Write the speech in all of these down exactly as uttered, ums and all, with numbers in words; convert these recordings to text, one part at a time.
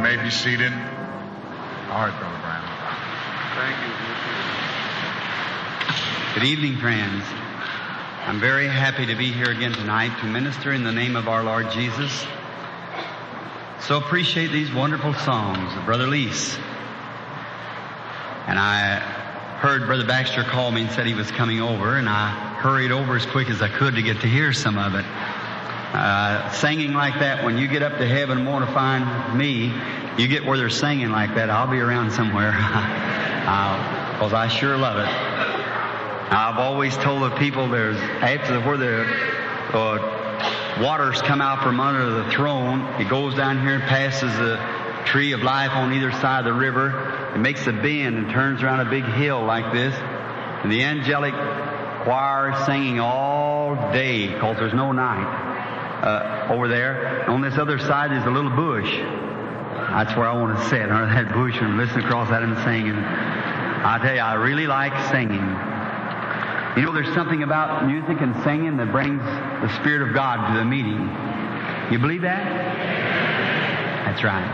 may be seated. All right, Brother Branham. Thank you. Good evening, friends. I'm very happy to be here again tonight to minister in the name of our Lord Jesus. So appreciate these wonderful songs of Brother Lease. And I heard Brother Baxter call me and said he was coming over, and I hurried over as quick as I could to get to hear some of it. Uh, singing like that, when you get up to heaven and want to find me, you get where they're singing like that, I'll be around somewhere. Because uh, I sure love it. I've always told the people there's, after where the uh, waters come out from under the throne, it goes down here and passes the tree of life on either side of the river. It makes a bend and turns around a big hill like this. And the angelic choir is singing all day because there's no night. Uh, over there. On this other side is a little bush. That's where I want to sit, under that bush, and listen across at him singing. I tell you, I really like singing. You know, there's something about music and singing that brings the Spirit of God to the meeting. You believe that? That's right.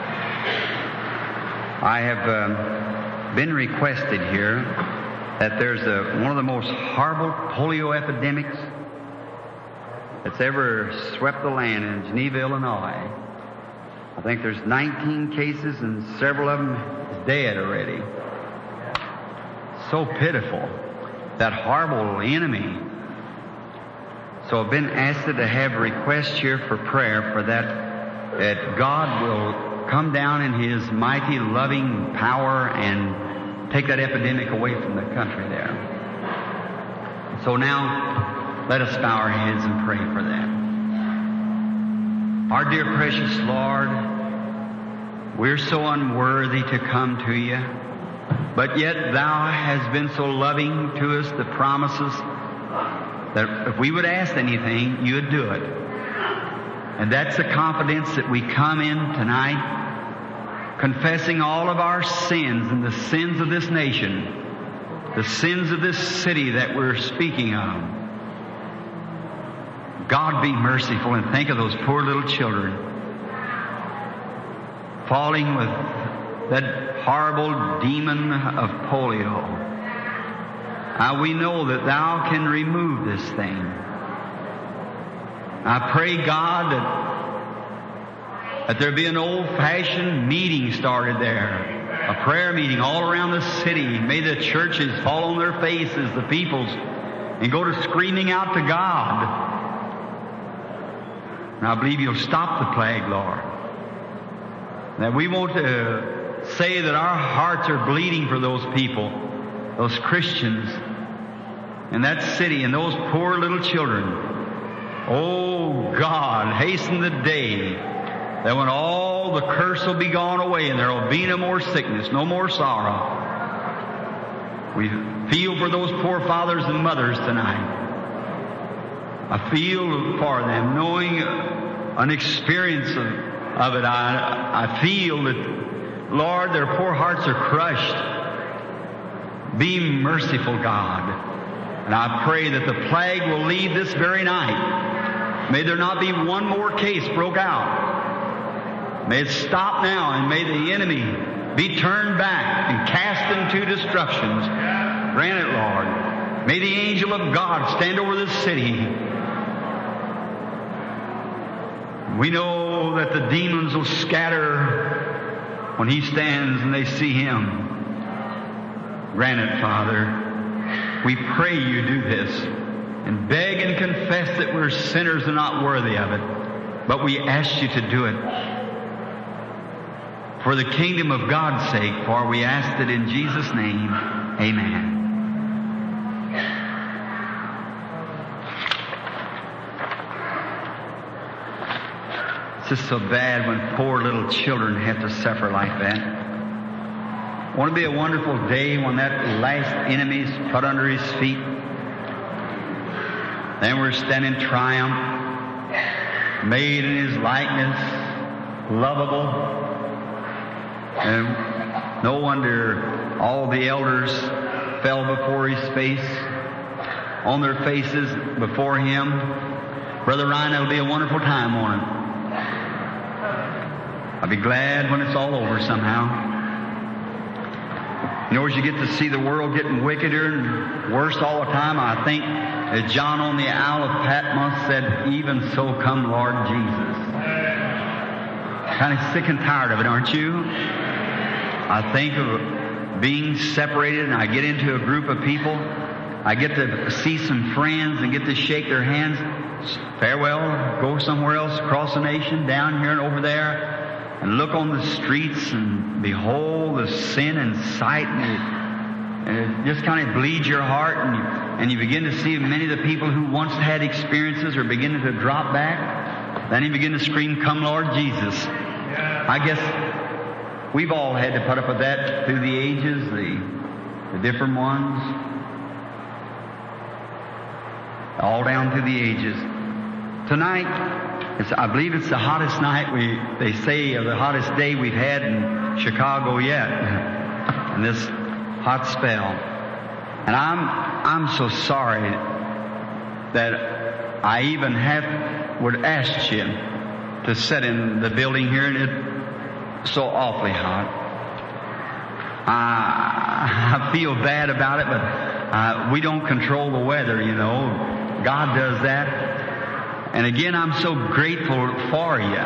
I have um, been requested here that there's a, one of the most horrible polio epidemics that's ever swept the land in Geneva, Illinois. I think there's nineteen cases and several of them is dead already. So pitiful. That horrible enemy. So I've been asked to have a request here for prayer for that, that God will come down in His mighty loving power and take that epidemic away from the country there. So now, let us bow our heads and pray for that. Our dear precious Lord, we're so unworthy to come to you, but yet Thou hast been so loving to us, the promises, that if we would ask anything, You'd do it. And that's the confidence that we come in tonight, confessing all of our sins and the sins of this nation, the sins of this city that we're speaking of. God, be merciful and think of those poor little children falling with that horrible demon of polio. Now we know that Thou can remove this thing. I pray, God, that, that there be an old-fashioned meeting started there, a prayer meeting all around the city. May the churches fall on their faces, the peoples, and go to screaming out to God. And I believe You'll stop the plague, Lord. That we want to say that our hearts are bleeding for those people, those Christians in that city and those poor little children. Oh, God, hasten the day that when all the curse will be gone away and there will be no more sickness, no more sorrow. We feel for those poor fathers and mothers tonight. I feel for them, knowing an experience of, of it. I, I feel that, Lord, their poor hearts are crushed. Be merciful, God. And I pray that the plague will leave this very night. May there not be one more case broke out. May it stop now, and may the enemy be turned back and cast into destructions. Grant it, Lord. May the angel of God stand over this city. We know that the demons will scatter when He stands and they see Him. Grant it, Father. We pray You do this and beg and confess that we're sinners and not worthy of it. But we ask You to do it for the kingdom of God's sake, for we ask it in Jesus' name. Amen. It's just so bad when poor little children have to suffer like that. Won't it be a wonderful day when that last enemy's put under His feet? Then we're standing in triumph, made in His likeness, lovable. And no wonder all the elders fell before His face, on their faces before Him. Brother Ryan, it'll be a wonderful time, won't it? I'll be glad when it's all over somehow. You know, as you get to see the world getting wickeder and worse all the time, I think that John on the Isle of Patmos said, even so come Lord Jesus. Kind of sick and tired of it, aren't you? I think of being separated, and I get into a group of people. I get to see some friends and get to shake their hands. Farewell, go somewhere else, across the nation, down here and over there. And look on the streets and behold the sin in sight, and it, and it just kind of bleeds your heart, and you, and you begin to see many of the people who once had experiences are beginning to drop back. Then you begin to scream, come Lord Jesus. I guess we've all had to put up with that through the ages, the, the different ones, all down through the ages. Tonight, It's, I believe it's the hottest night we, they say, or the hottest day we've had in Chicago yet, in this hot spell. And I'm, I'm so sorry that I even have, would ask you to sit in the building here, and it's so awfully hot. I, I feel bad about it, but uh, we don't control the weather, you know. God does that. And again, I'm so grateful for you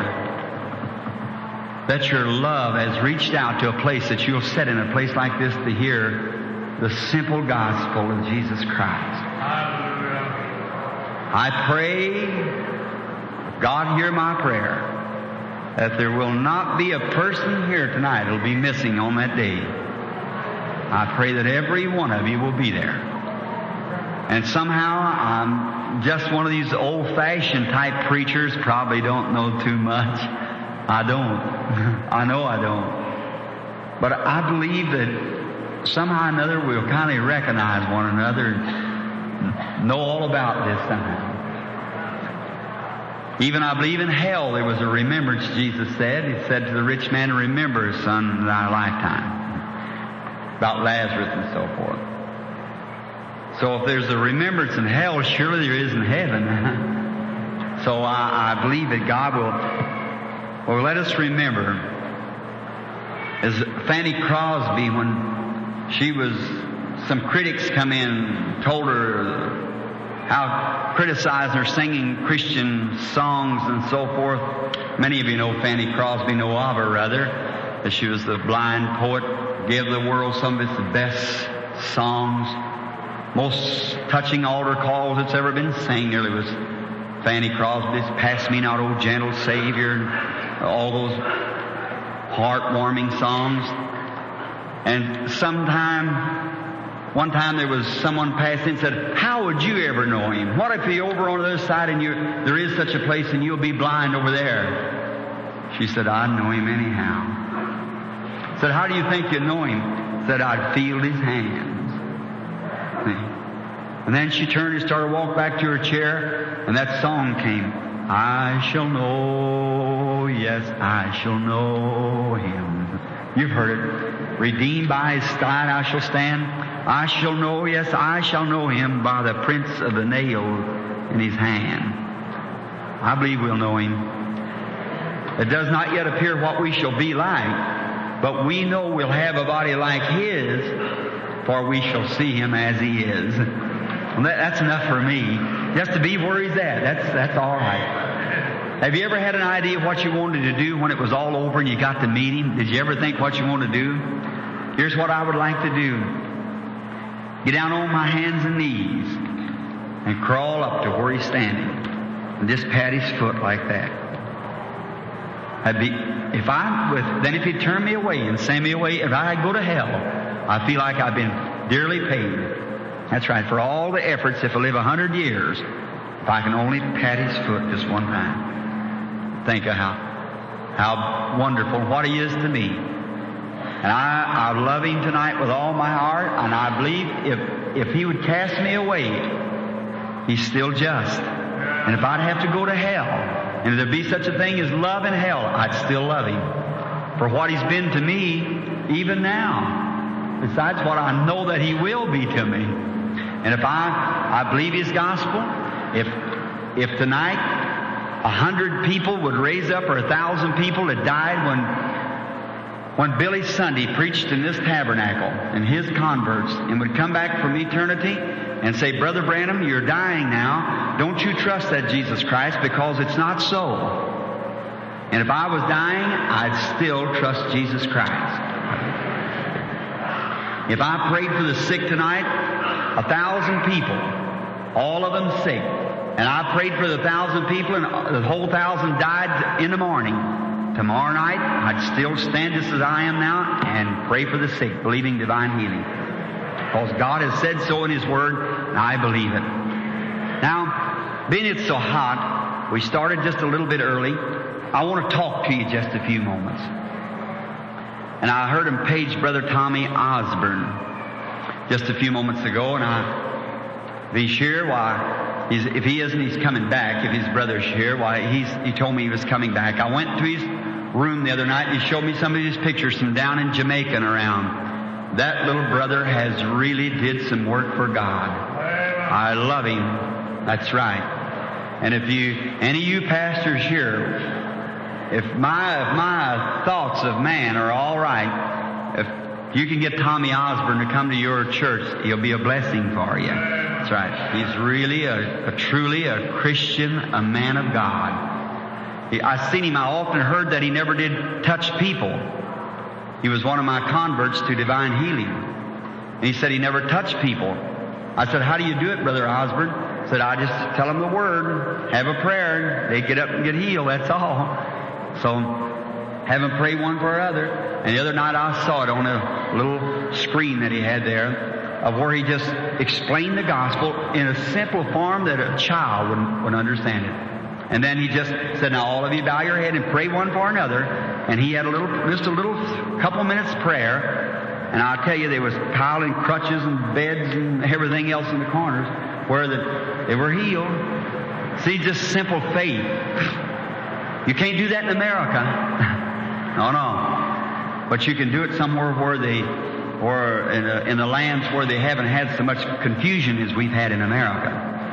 that your love has reached out to a place that you'll sit in a place like this to hear the simple gospel of Jesus Christ. I pray, God hear my prayer, that there will not be a person here tonight who will be missing on that day. I pray that every one of you will be there. And somehow I'm just one of these old-fashioned type preachers, probably don't know too much. I don't. I know I don't. But I believe that somehow or another we'll kind of recognize one another and know all about this somehow. Even I believe in hell there was a remembrance, Jesus said. He said to the rich man, remember, son, in thy lifetime. About Lazarus and so forth. So if there's a remembrance in hell, surely there is in heaven. So I, I believe that God will, will let us remember. As Fanny Crosby, when she was, some critics come in, told her how criticizing her singing Christian songs and so forth. Many of you know Fanny Crosby, know of her rather, that she was the blind poet, gave the world some of its best songs. Most touching altar calls that's ever been sang nearly was Fanny Crosby's Pass Me Not, O Gentle Savior, and all those heartwarming songs. And sometime, one time there was someone passed in and said, how would you ever know him? What if you're over on the other side and you there is such a place and you'll be blind over there? She said, I'd know him anyhow. Said, how do you think you'd know him? Said, I'd feel his hands. And then she turned and started to walk back to her chair, and that song came. I shall know, yes, I shall know him. You've heard it. Redeemed by his side I shall stand. I shall know, yes, I shall know him by the prints of the nail in his hand. I believe we'll know him. It does not yet appear what we shall be like, but we know we'll have a body like his, for we shall see him as he is. Well, that, that's enough for me. Just to be where he's at, that's, that's all right. Have you ever had an idea of what you wanted to do when it was all over and you got to meet him? Did you ever think what you want to do? Here's what I would like to do. Get down on my hands and knees and crawl up to where he's standing and just pat his foot like that. I'd be, if I, with, then if he'd turn me away and send me away, if I go to hell, I feel like I've been dearly paid. That's right, for all the efforts, if I live a hundred years, if I can only pat his foot just one time. Think of how, how wonderful, what he is to me. And I, I love him tonight with all my heart, and I believe if, if he would cast me away, he's still just. And if I'd have to go to hell, and if there'd be such a thing as love in hell, I'd still love him. For what he's been to me, even now. Besides what I know that he will be to me. And if I, I believe his gospel, if, if tonight a hundred people would raise up, or a thousand people that died when, when Billy Sunday preached in this tabernacle, and his converts, and would come back from eternity and say, Brother Branham, you're dying now. Don't you trust that Jesus Christ, because it's not so. And if I was dying, I'd still trust Jesus Christ. If I prayed for the sick tonight, a thousand people, all of them sick, and I prayed for the thousand people and the whole thousand died in the morning, tomorrow night I'd still stand just as I am now and pray for the sick, believing divine healing. Because God has said so in His Word, and I believe it. Now, being it's so hot, we started just a little bit early. I want to talk to you just a few moments. And I heard him page Brother Tommy Osborne just a few moments ago, and I be sure why he's, if he isn't, he's coming back. If his brother's here, why he's he told me he was coming back. I went to his room the other night, and he showed me some of his pictures from down in Jamaica and around. That little brother has really did some work for God. I love him. That's right. And if you any of you pastors here, If my if my thoughts of man are all right, if you can get Tommy Osborne to come to your church, he'll be a blessing for you. That's right. He's really a, a truly a Christian, a man of God. He, I seen him. I often heard that he never did touch people. He was one of my converts to divine healing. And he said he never touched people. I said, how do you do it, Brother Osborne? He said, I just tell them the word, have a prayer, they get up and get healed. That's all. So, have him pray one for another. And the other night I saw it on a little screen that he had there, of where he just explained the gospel in a simple form that a child would, would understand it. And then he just said, now all of you bow your head and pray one for another. And he had a little, just a little couple minutes prayer. And I'll tell you, they was piling crutches and beds and everything else in the corners where the, they were healed. See, just simple faith. You can't do that in America. No, no. But you can do it somewhere where they, or in, a, in the lands where they haven't had so much confusion as we've had in America.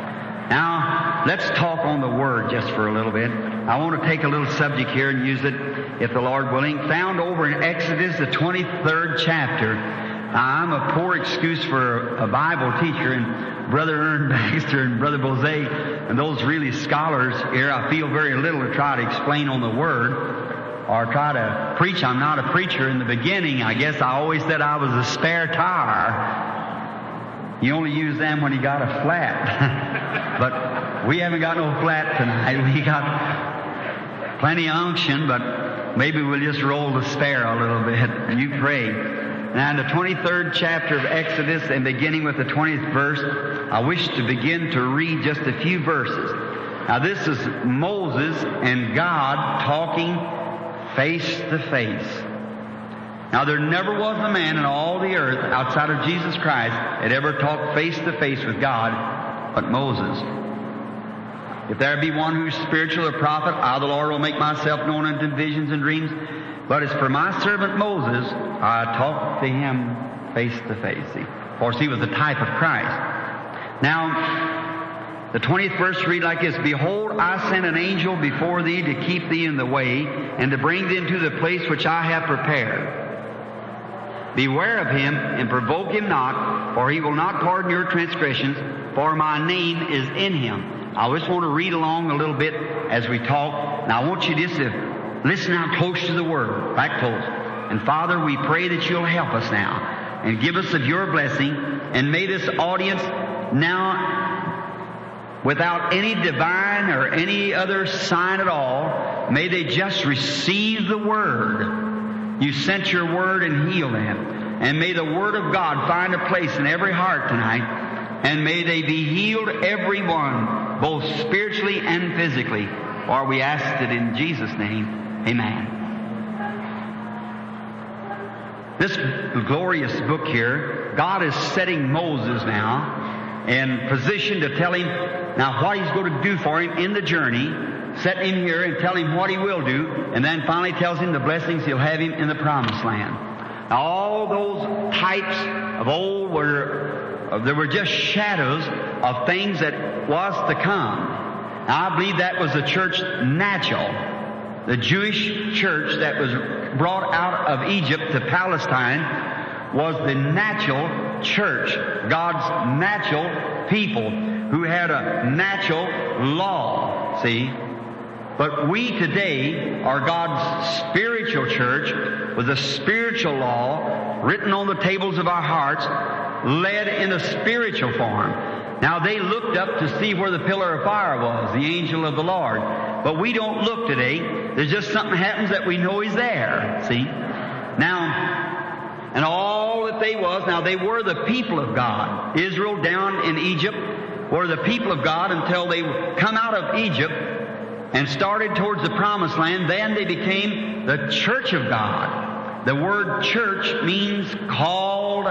Now, let's talk on the Word just for a little bit. I want to take a little subject here and use it, if the Lord willing, found over in Exodus, the twenty-third chapter. Now, I'm a poor excuse for a Bible teacher, and Brother Ern Baxter and Brother Bose and those really scholars here, I feel very little to try to explain on the Word or try to preach. I'm not a preacher. In the beginning, I guess I always said I was a spare tire. You only use them when you got a flat. But we haven't got no flat tonight. We got plenty of unction, but maybe we'll just roll the spare a little bit. And you pray. Now, in the twenty-third chapter of Exodus, and beginning with the twentieth verse, I wish to begin to read just a few verses. Now, this is Moses and God talking face to face. Now, there never was a man in all the earth outside of Jesus Christ that ever talked face to face with God but Moses. If there be one who's spiritual or prophet, I, the Lord, will make myself known unto visions and dreams. But as for my servant Moses, I talked to him face to face. See, of course, he was the type of Christ. Now, the twentieth verse read like this: Behold, I send an angel before thee to keep thee in the way, and to bring thee into the place which I have prepared. Beware of him, and provoke him not, for he will not pardon your transgressions, for my name is in him. I just want to read along a little bit as we talk. Now, I want you just to listen out close to the Word, right close. And Father, we pray that you'll help us now and give us of your blessing, and may this audience now, without any divine or any other sign at all, may they just receive the Word. You sent your Word and healed them. And may the Word of God find a place in every heart tonight, and may they be healed, every one, both spiritually and physically. For we ask it in Jesus' name. Amen. This glorious book here, God is setting Moses now in position to tell him now what he's going to do for him in the journey, set him here and tell him what he will do, and then finally tells him the blessings he'll have him in the promised land. Now, all those types of old were, uh, there were just shadows of things that was to come. Now, I believe that was the church natural. The Jewish church that was brought out of Egypt to Palestine was the natural church, God's natural people who had a natural law, see? But we today are God's spiritual church with a spiritual law written on the tables of our hearts, led in a spiritual form. Now, they looked up to see where the pillar of fire was, the angel of the Lord. But we don't look today. There's just something happens that we know He's there, see? Now, and all that they was, now they were the people of God. Israel down in Egypt were the people of God until they come out of Egypt and started towards the promised land. Then they became the church of God. The word church means called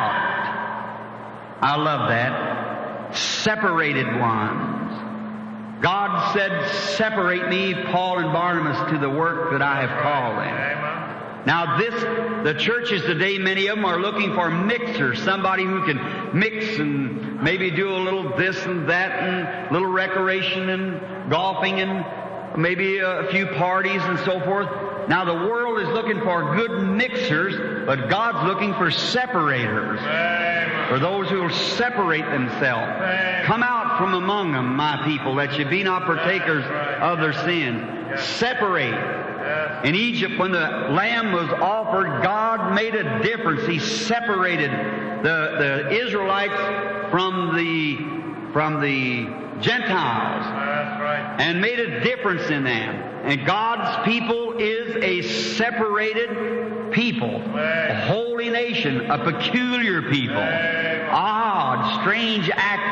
out. I love that. Separated ones. God said, separate me, Paul and Barnabas, to the work that I have called them. Now this, the churches today, many of them are looking for mixers, somebody who can mix and maybe do a little this and that and little recreation and golfing and maybe a few parties and so forth. Now the world is looking for good mixers, but God's looking for separators. For those who will separate themselves. Come out from among them, my people, that you be not partakers of their sin. Separate. In Egypt, when the lamb was offered, God made a difference. He separated the, the Israelites from the, from the Gentiles. And made a difference in them. And God's people is a separated people, a holy nation, a peculiar people, odd, strange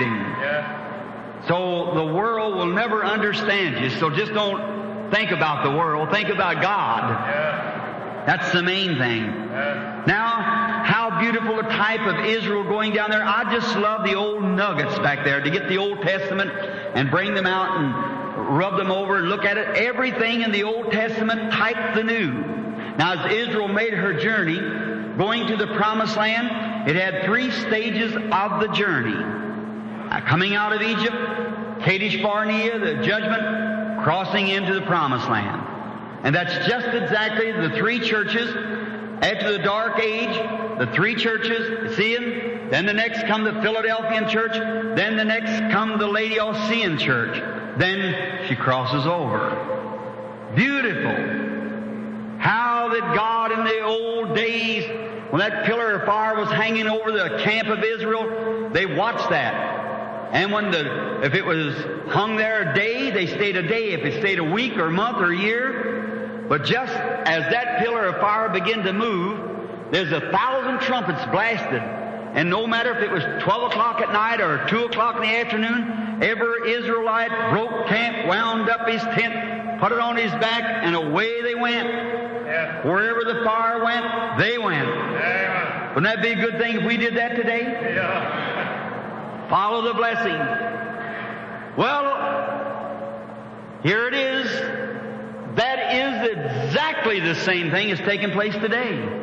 acting. So the world will never understand you, so just don't think about the world, think about God. That's the main thing. Now, how beautiful a type of Israel going down there. I just love the old nuggets back there, to get the Old Testament and bring them out and rub them over and look at it. Everything in the Old Testament typed the New. Now, as Israel made her journey, going to the Promised Land, it had three stages of the journey. Uh, coming out of Egypt, Kadesh Barnea, the judgment, crossing into the Promised Land. And that's just exactly the three churches. After the Dark Age, the three churches, see them? Then the next come the Philadelphian church. Then the next come the Laodicean church. Then she crosses over. Beautiful. How that God in the old days, when that pillar of fire was hanging over the camp of Israel, they watched that. And when the, if it was hung there a day, they stayed a day. If it stayed a week or a month or a year. But just as that pillar of fire began to move, there's a thousand trumpets blasted. And no matter if it was twelve o'clock at night or two o'clock in the afternoon, every Israelite broke camp, wound up his tent, put it on his back, and away they went. Yeah. Wherever the fire went, they went. Yeah. Wouldn't that be a good thing if we did that today? Yeah. Follow the blessing. Well, here it is. That is exactly the same thing as taking place today.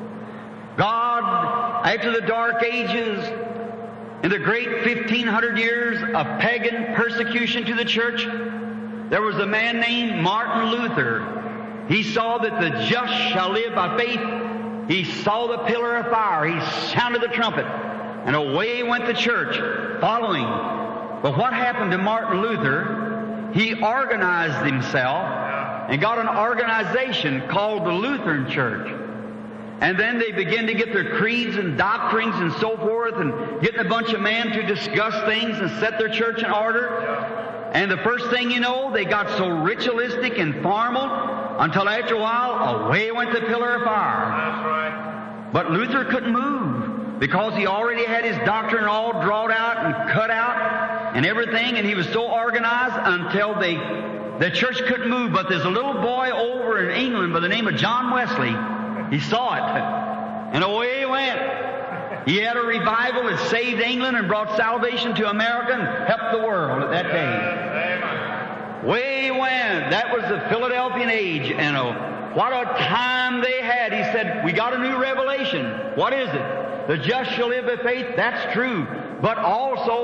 God, after the Dark Ages, in the great fifteen hundred years of pagan persecution to the church, there was a man named Martin Luther. He saw that the just shall live by faith. He saw the pillar of fire. He sounded the trumpet. And away went the church, following. But what happened to Martin Luther? He organized himself and got an organization called the Lutheran Church. And then they begin to get their creeds and doctrines and so forth, and getting a bunch of men to discuss things and set their church in order. And the first thing you know, they got so ritualistic and formal until after a while, away went the pillar of fire. That's right. But Luther couldn't move because he already had his doctrine all drawn out and cut out and everything, and he was so organized until they, the church couldn't move. But there's a little boy over in England by the name of John Wesley. He saw it, and away he went. He had a revival that saved England and brought salvation to America and helped the world at that day. Way he went. That was the Philadelphian age, and oh, what a time they had. He said, we got a new revelation. What is it? The just shall live by faith. That's true. But also,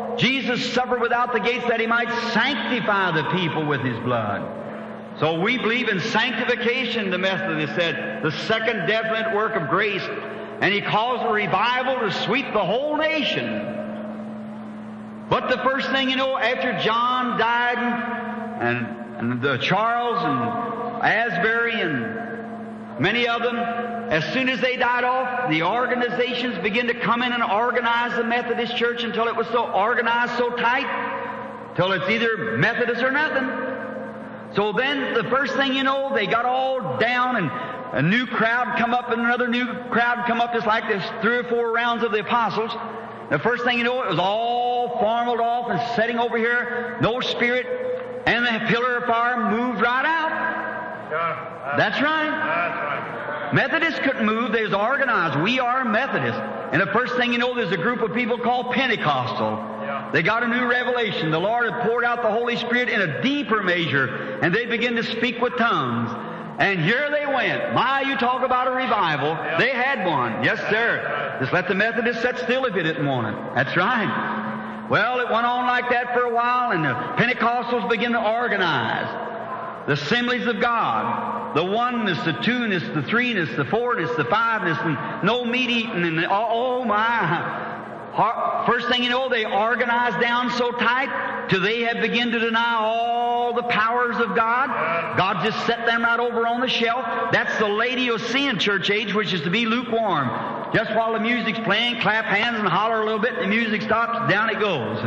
Jesus suffered without the gates that He might sanctify the people with His blood. So we believe in sanctification, the Methodists said, the second definite work of grace. And He calls a revival to sweep the whole nation. But the first thing you know, after John died and, and the Charles and Asbury and many of them, as soon as they died off, the organizations began to come in and organize the Methodist Church until it was so organized, so tight, till it's either Methodist or nothing. So then the first thing you know, they got all down and a new crowd come up and another new crowd come up, just like this three or four rounds of the apostles. The first thing you know, it was all formaled off and setting over here, no spirit, and the pillar of fire moved right out. That's right. Methodists couldn't move. They was organized. We are Methodists. And the first thing you know, there's a group of people called Pentecostal. They got a new revelation. The Lord had poured out the Holy Spirit in a deeper measure, and they began to speak with tongues. And here they went. My, you talk about a revival. They had one. Yes, sir. Just let the Methodists sit still if you didn't want it. That's right. Well, it went on like that for a while, and the Pentecostals began to organize the assemblies of God. The oneness, the two-ness, the three-ness, the four-ness, the five-ness, and no meat eating, and oh, oh my. First thing you know, they organized down so tight till they have begun to deny all the powers of God. God just set them right over on the shelf. That's the Laodicean church age, which is to be lukewarm. Just while the music's playing, clap hands and holler a little bit, and the music stops, down it goes.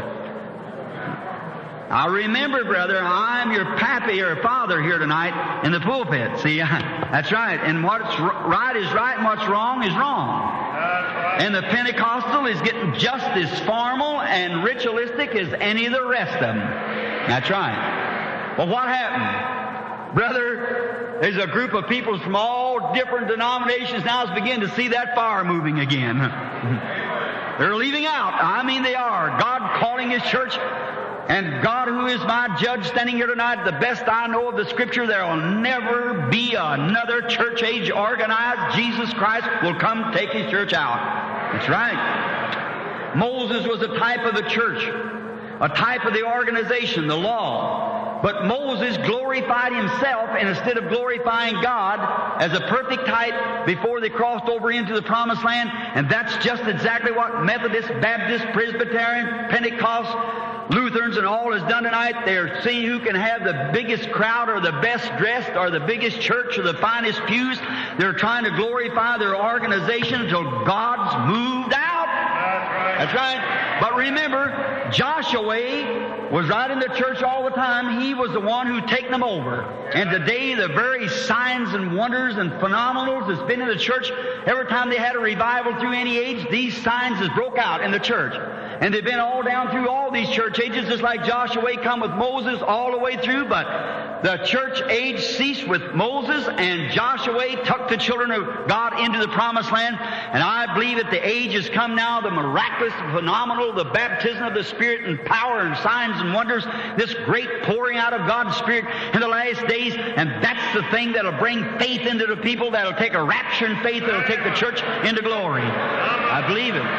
Now remember, brother, I'm your pappy or father here tonight in the pulpit. See, that's right. And what's right is right, and what's wrong is wrong. And the Pentecostal is getting just as formal and ritualistic as any of the rest of them. That's right. Well, what happened? Brother, there's a group of people from all different denominations now is beginning to see that fire moving again. They're leaving out. I mean, they are. God calling His church. And God, who is my judge standing here tonight, the best I know of the Scripture, there will never be another church age organized. Jesus Christ will come take His church out. That's right. Moses was a type of the church, a type of the organization, the law. But Moses glorified himself, and instead of glorifying God as a perfect type before they crossed over into the Promised Land, and that's just exactly what Methodist, Baptist, Presbyterian, Pentecost, Lutherans and all has done tonight. They're seeing who can have the biggest crowd or the best dressed or the biggest church or the finest pews. They're trying to glorify their organization until God's moved out. That's right. But remember, Joshua was right in the church all the time. He was the one who taken them over. And today, the very signs and wonders and phenomenals that's been in the church, every time they had a revival through any age, these signs has broke out in the church. And they've been all down through all these church ages, just like Joshua come with Moses all the way through. But the church age ceased with Moses, and Joshua took the children of God into the Promised Land. And I believe that the age has come now, the miraculous, phenomenal, the baptism of the Spirit and power and signs and wonders, this great pouring out of God's Spirit in the last days. And that's the thing that'll bring faith into the people, that'll take a rapture in faith, that'll take the church into glory. I believe it.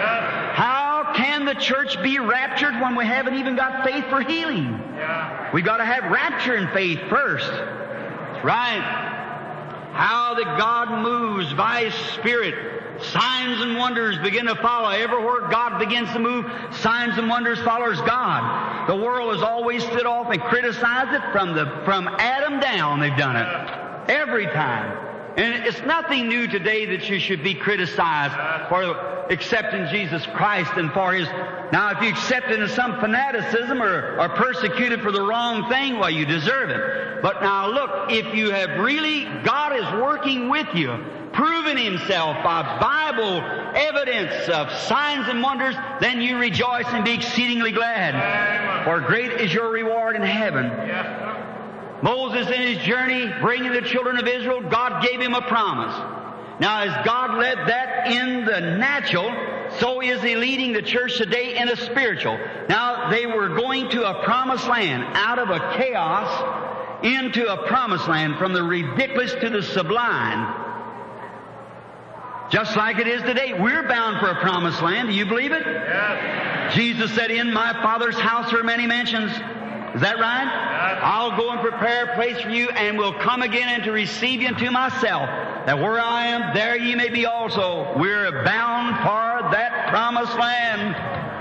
How can the church be raptured when we haven't even got faith for healing? Yeah. We've got to have rapture in faith first. That's right. How that God moves by His Spirit. Signs and wonders begin to follow. Everywhere God begins to move, signs and wonders follows God. The world has always stood off and criticized it from the from Adam down. They've done it every time. And it's nothing new today that you should be criticized for accepting Jesus Christ and for His... Now, if you accept it in some fanaticism or are persecuted for the wrong thing, well, you deserve it. But now look, if you have really... God is working with you, proving Himself by Bible evidence of signs and wonders, then you rejoice and be exceedingly glad. For great is your reward in heaven. Moses in his journey, bringing the children of Israel, God gave him a promise. Now, as God led that in the natural, so is He leading the church today in the spiritual. Now, they were going to a promised land, out of a chaos into a promised land, from the ridiculous to the sublime. Just like it is today. We're bound for a promised land. Do you believe it? Yes. Jesus said, in my Father's house are many mansions. Is that right? Yes. I'll go and prepare a place for you, and will come again and to receive you unto myself, that where I am, there ye may be also. We're bound for that promised land.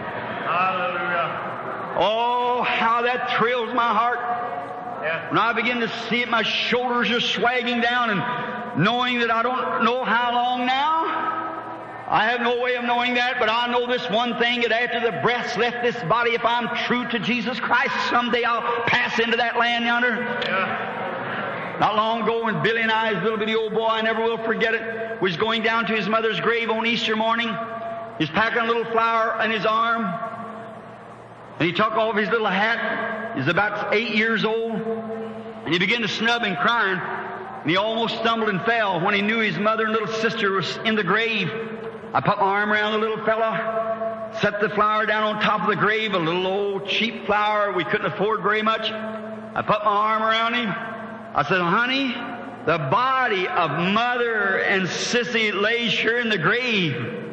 Hallelujah. Oh, how that thrills my heart. Yes. When I begin to see it, my shoulders are swagging down, and knowing that I don't know how long now. I have no way of knowing that, but I know this one thing, that after the breath's left this body, if I'm true to Jesus Christ, someday I'll pass into that land yonder. Yeah. Not long ago, when Billy and I, his little bitty old boy, I never will forget it, was going down to his mother's grave on Easter morning. He's packing a little flower in his arm, and he took off his little hat. He's about eight years old, and he began to snub and crying, and he almost stumbled and fell when he knew his mother and little sister was in the grave. I put my arm around the little fella, set the flower down on top of the grave, a little old cheap flower we couldn't afford very much. I put my arm around him. I said, honey, the body of Mother and Sissy lays here in the grave.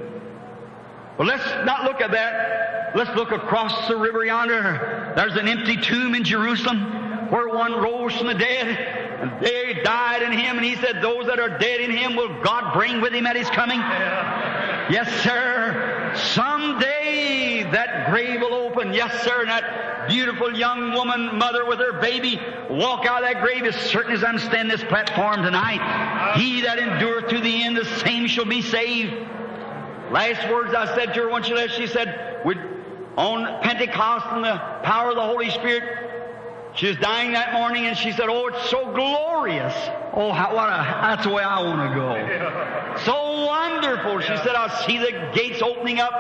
Well, let's not look at that. Let's look across the river yonder. There's an empty tomb in Jerusalem where one rose from the dead, and they died in Him. And He said, those that are dead in Him will God bring with Him at His coming. Yes, sir. Someday that grave will open. Yes, sir. And that beautiful young woman, mother with her baby, walk out of that grave as certain as I'm standing this platform tonight. He that endureth to the end, the same shall be saved. Last words I said to her when she left, she said, with, on Pentecost and the power of the Holy Spirit, she was dying that morning, and she said, oh, it's so glorious. Oh, how, what a, that's the way I want to go. Yeah. So wonderful. She Yeah. said, I see the gates opening up.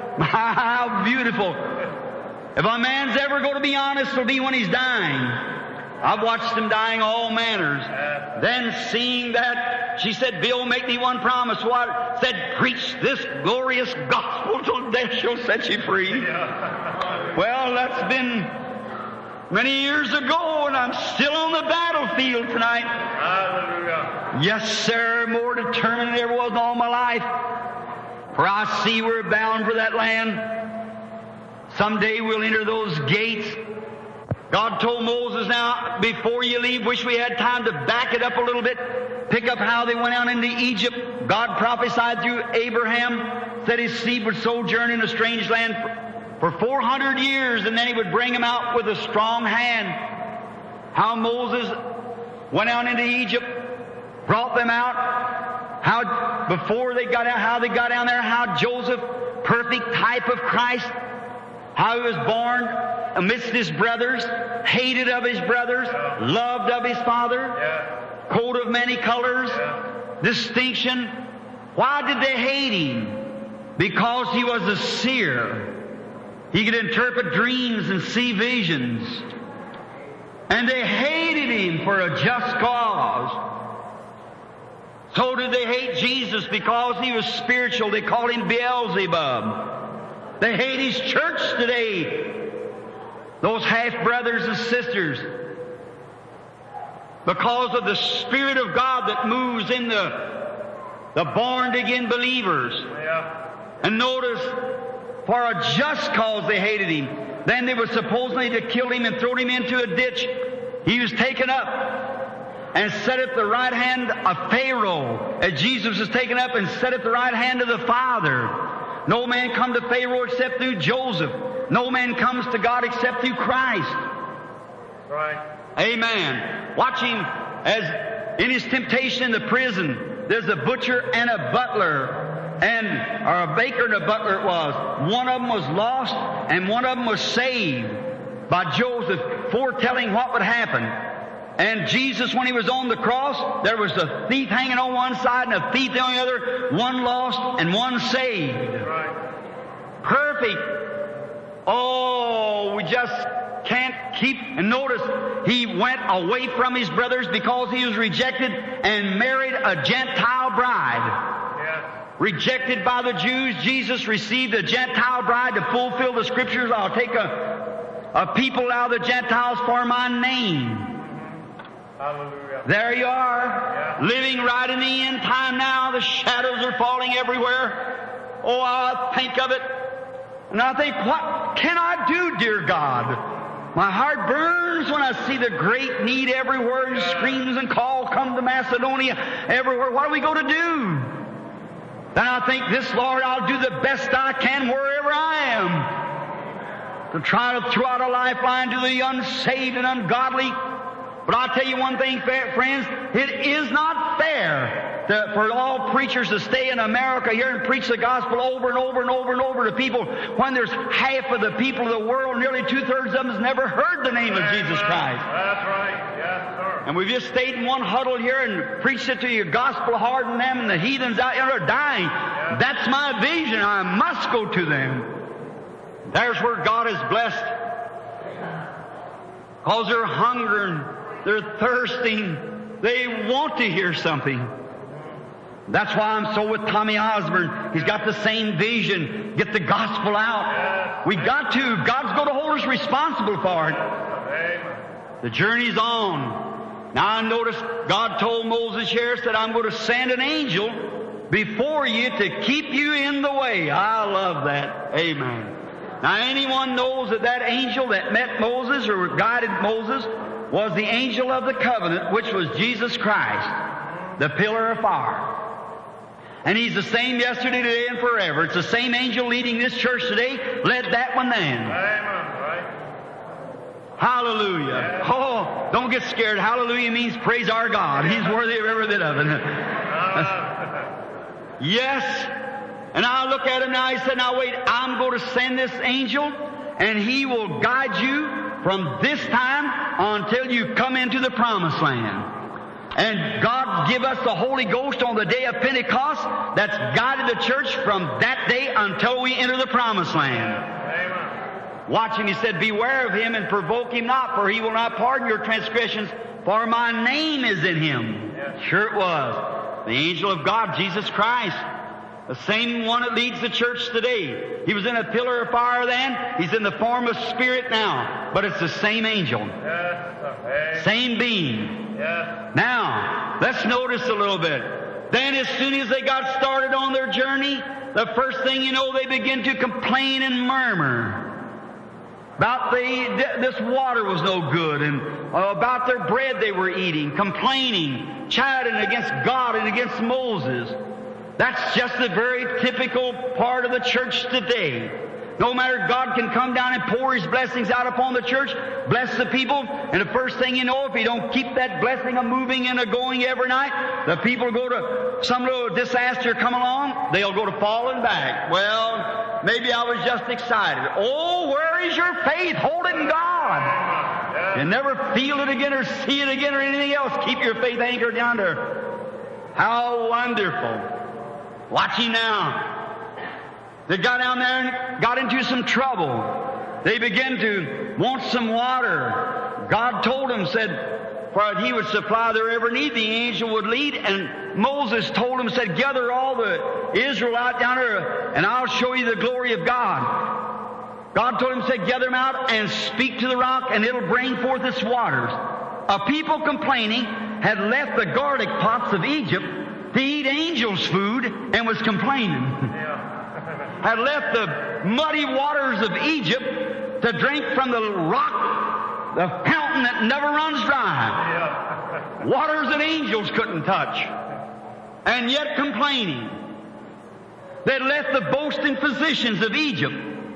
How beautiful. If a man's ever going to be honest, it'll be when he's dying. I've watched them dying all manners. Yeah. Then seeing that, she said, Bill, make me one promise. What? Said, preach this glorious gospel till death shall set you free. Yeah. Well, that's been many years ago, and I'm still on the battlefield tonight. Hallelujah. Yes, sir, more determined than ever was in all my life. For I see we're bound for that land. Someday we'll enter those gates. God told Moses, now, before you leave, wish we had time to back it up a little bit, pick up how they went out into Egypt. God prophesied through Abraham, said his seed would sojourn in a strange land for four hundred years, and then He would bring them out with a strong hand. How Moses went out into Egypt, brought them out, how before they got out, how they got down there, how Joseph, perfect type of Christ, how he was born amidst his brothers, hated of his brothers, loved of his father, Yeah. coat of many colors, Yeah. distinction. Why did they hate him? Because he was a seer. He could interpret dreams and see visions. And they hated him for a just cause. So did they hate Jesus because he was spiritual. They called him Beelzebub. They hate his church today, those half-brothers and sisters, because of the Spirit of God that moves in the, the born-again believers. Yeah. And notice, for a just cause they hated him. Then they were supposedly to kill him and throw him into a ditch. He was taken up and set at the right hand of Pharaoh, as Jesus was taken up and set at the right hand of the Father. No man come to Pharaoh except through Joseph. No man comes to God except through Christ. Right. Amen. Watch him as in his temptation in the prison. There's a butcher and a butler, and or a baker and a butler it was. One of them was lost, and one of them was saved by Joseph, foretelling what would happen. And Jesus, when He was on the cross, there was a thief hanging on one side and a thief on the other, one lost and one saved. Right. Perfect. Oh, we just can't keep. And notice, he went away from his brothers because he was rejected and married a Gentile bride. Yes. Rejected by the Jews, Jesus received a Gentile bride to fulfill the Scriptures. I'll take a, a people out of the Gentiles for my name. Hallelujah. There you are. Yeah. right. Living right in the end time now. The shadows are falling everywhere. Oh, I think of it. And I think, what can I do, dear God? My heart burns when I see the great need everywhere and screams and calls, come to Macedonia everywhere. What are we going to do? Then I think, this, Lord, I'll do the best I can wherever I am to try to throw out a lifeline to the unsaved and ungodly. But I'll tell you one thing, friends, it is not fair to, for all preachers to stay in America here and preach the gospel over and over and over and over to people when there's half of the people of the world, nearly two-thirds of them, has never heard the name of Jesus Christ. That's right. Yes, sir. And we've just stayed in one huddle here and preached it to you, gospel hardened them, and the heathens out there are dying. Yes. That's my vision. I must go to them. There's where God is blessed. Because they're hungering, they're thirsting, they want to hear something. That's why I'm so with Tommy Osborne. He's got the same vision. Get the gospel out. We got to. God's going to hold us responsible for it. Amen. The journey's on. Now I notice God told Moses here, said, I'm going to send an angel before you to keep you in the way. I love that. Amen. Now anyone knows that that angel that met Moses or guided Moses was the angel of the covenant, which was Jesus Christ, the pillar of fire. And He's the same yesterday, today, and forever. It's the same angel leading this church today, led that one then. Amen. Right. Hallelujah. Oh, don't get scared. Hallelujah means praise our God. He's worthy of every bit of it. Yes. And I look at him now, he said, now wait, I'm going to send this angel, and he will guide you from this time until you come into the promised land. And God give us the Holy Ghost on the day of Pentecost that's guided the church from that day until we enter the promised land. Amen. Watch him, he said, beware of him and provoke him not, for he will not pardon your transgressions, for my name is in him. Yes. Sure it was. The angel of God, Jesus Christ. The same one that leads the church today. He was in a pillar of fire then. He's in the form of spirit now. But it's the same angel. Yes, sir. Amen. Same being. Yes. Now, let's notice a little bit. Then as soon as they got started on their journey, the first thing you know, they begin to complain and murmur. About the, this water was no good, and uh, about their bread they were eating, complaining, chiding against God and against Moses. That's just the very typical part of the church today. No matter, God can come down and pour His blessings out upon the church, bless the people, and the first thing you know, if you don't keep that blessing a moving and a going every night, the people go to some little disaster come along, they'll go to falling back. Well, maybe I was just excited. Oh, where is your faith? Hold it in God. You never feel it again or see it again or anything else. Keep your faith anchored yonder. How wonderful. Watch him now. They got down there and got into some trouble. They began to want some water. God told them, said, for He would supply their every need. The angel would lead. And Moses told them, said, gather all the Israel out down there, and I'll show you the glory of God. God told him, said, gather them out and speak to the rock, and it'll bring forth its waters. A people complaining had left the garlic pots of Egypt to eat angels' food and was complaining. Had left the muddy waters of Egypt to drink from the rock, the fountain that never runs dry. Waters that angels couldn't touch. And yet complaining. They'd left the boasting physicians of Egypt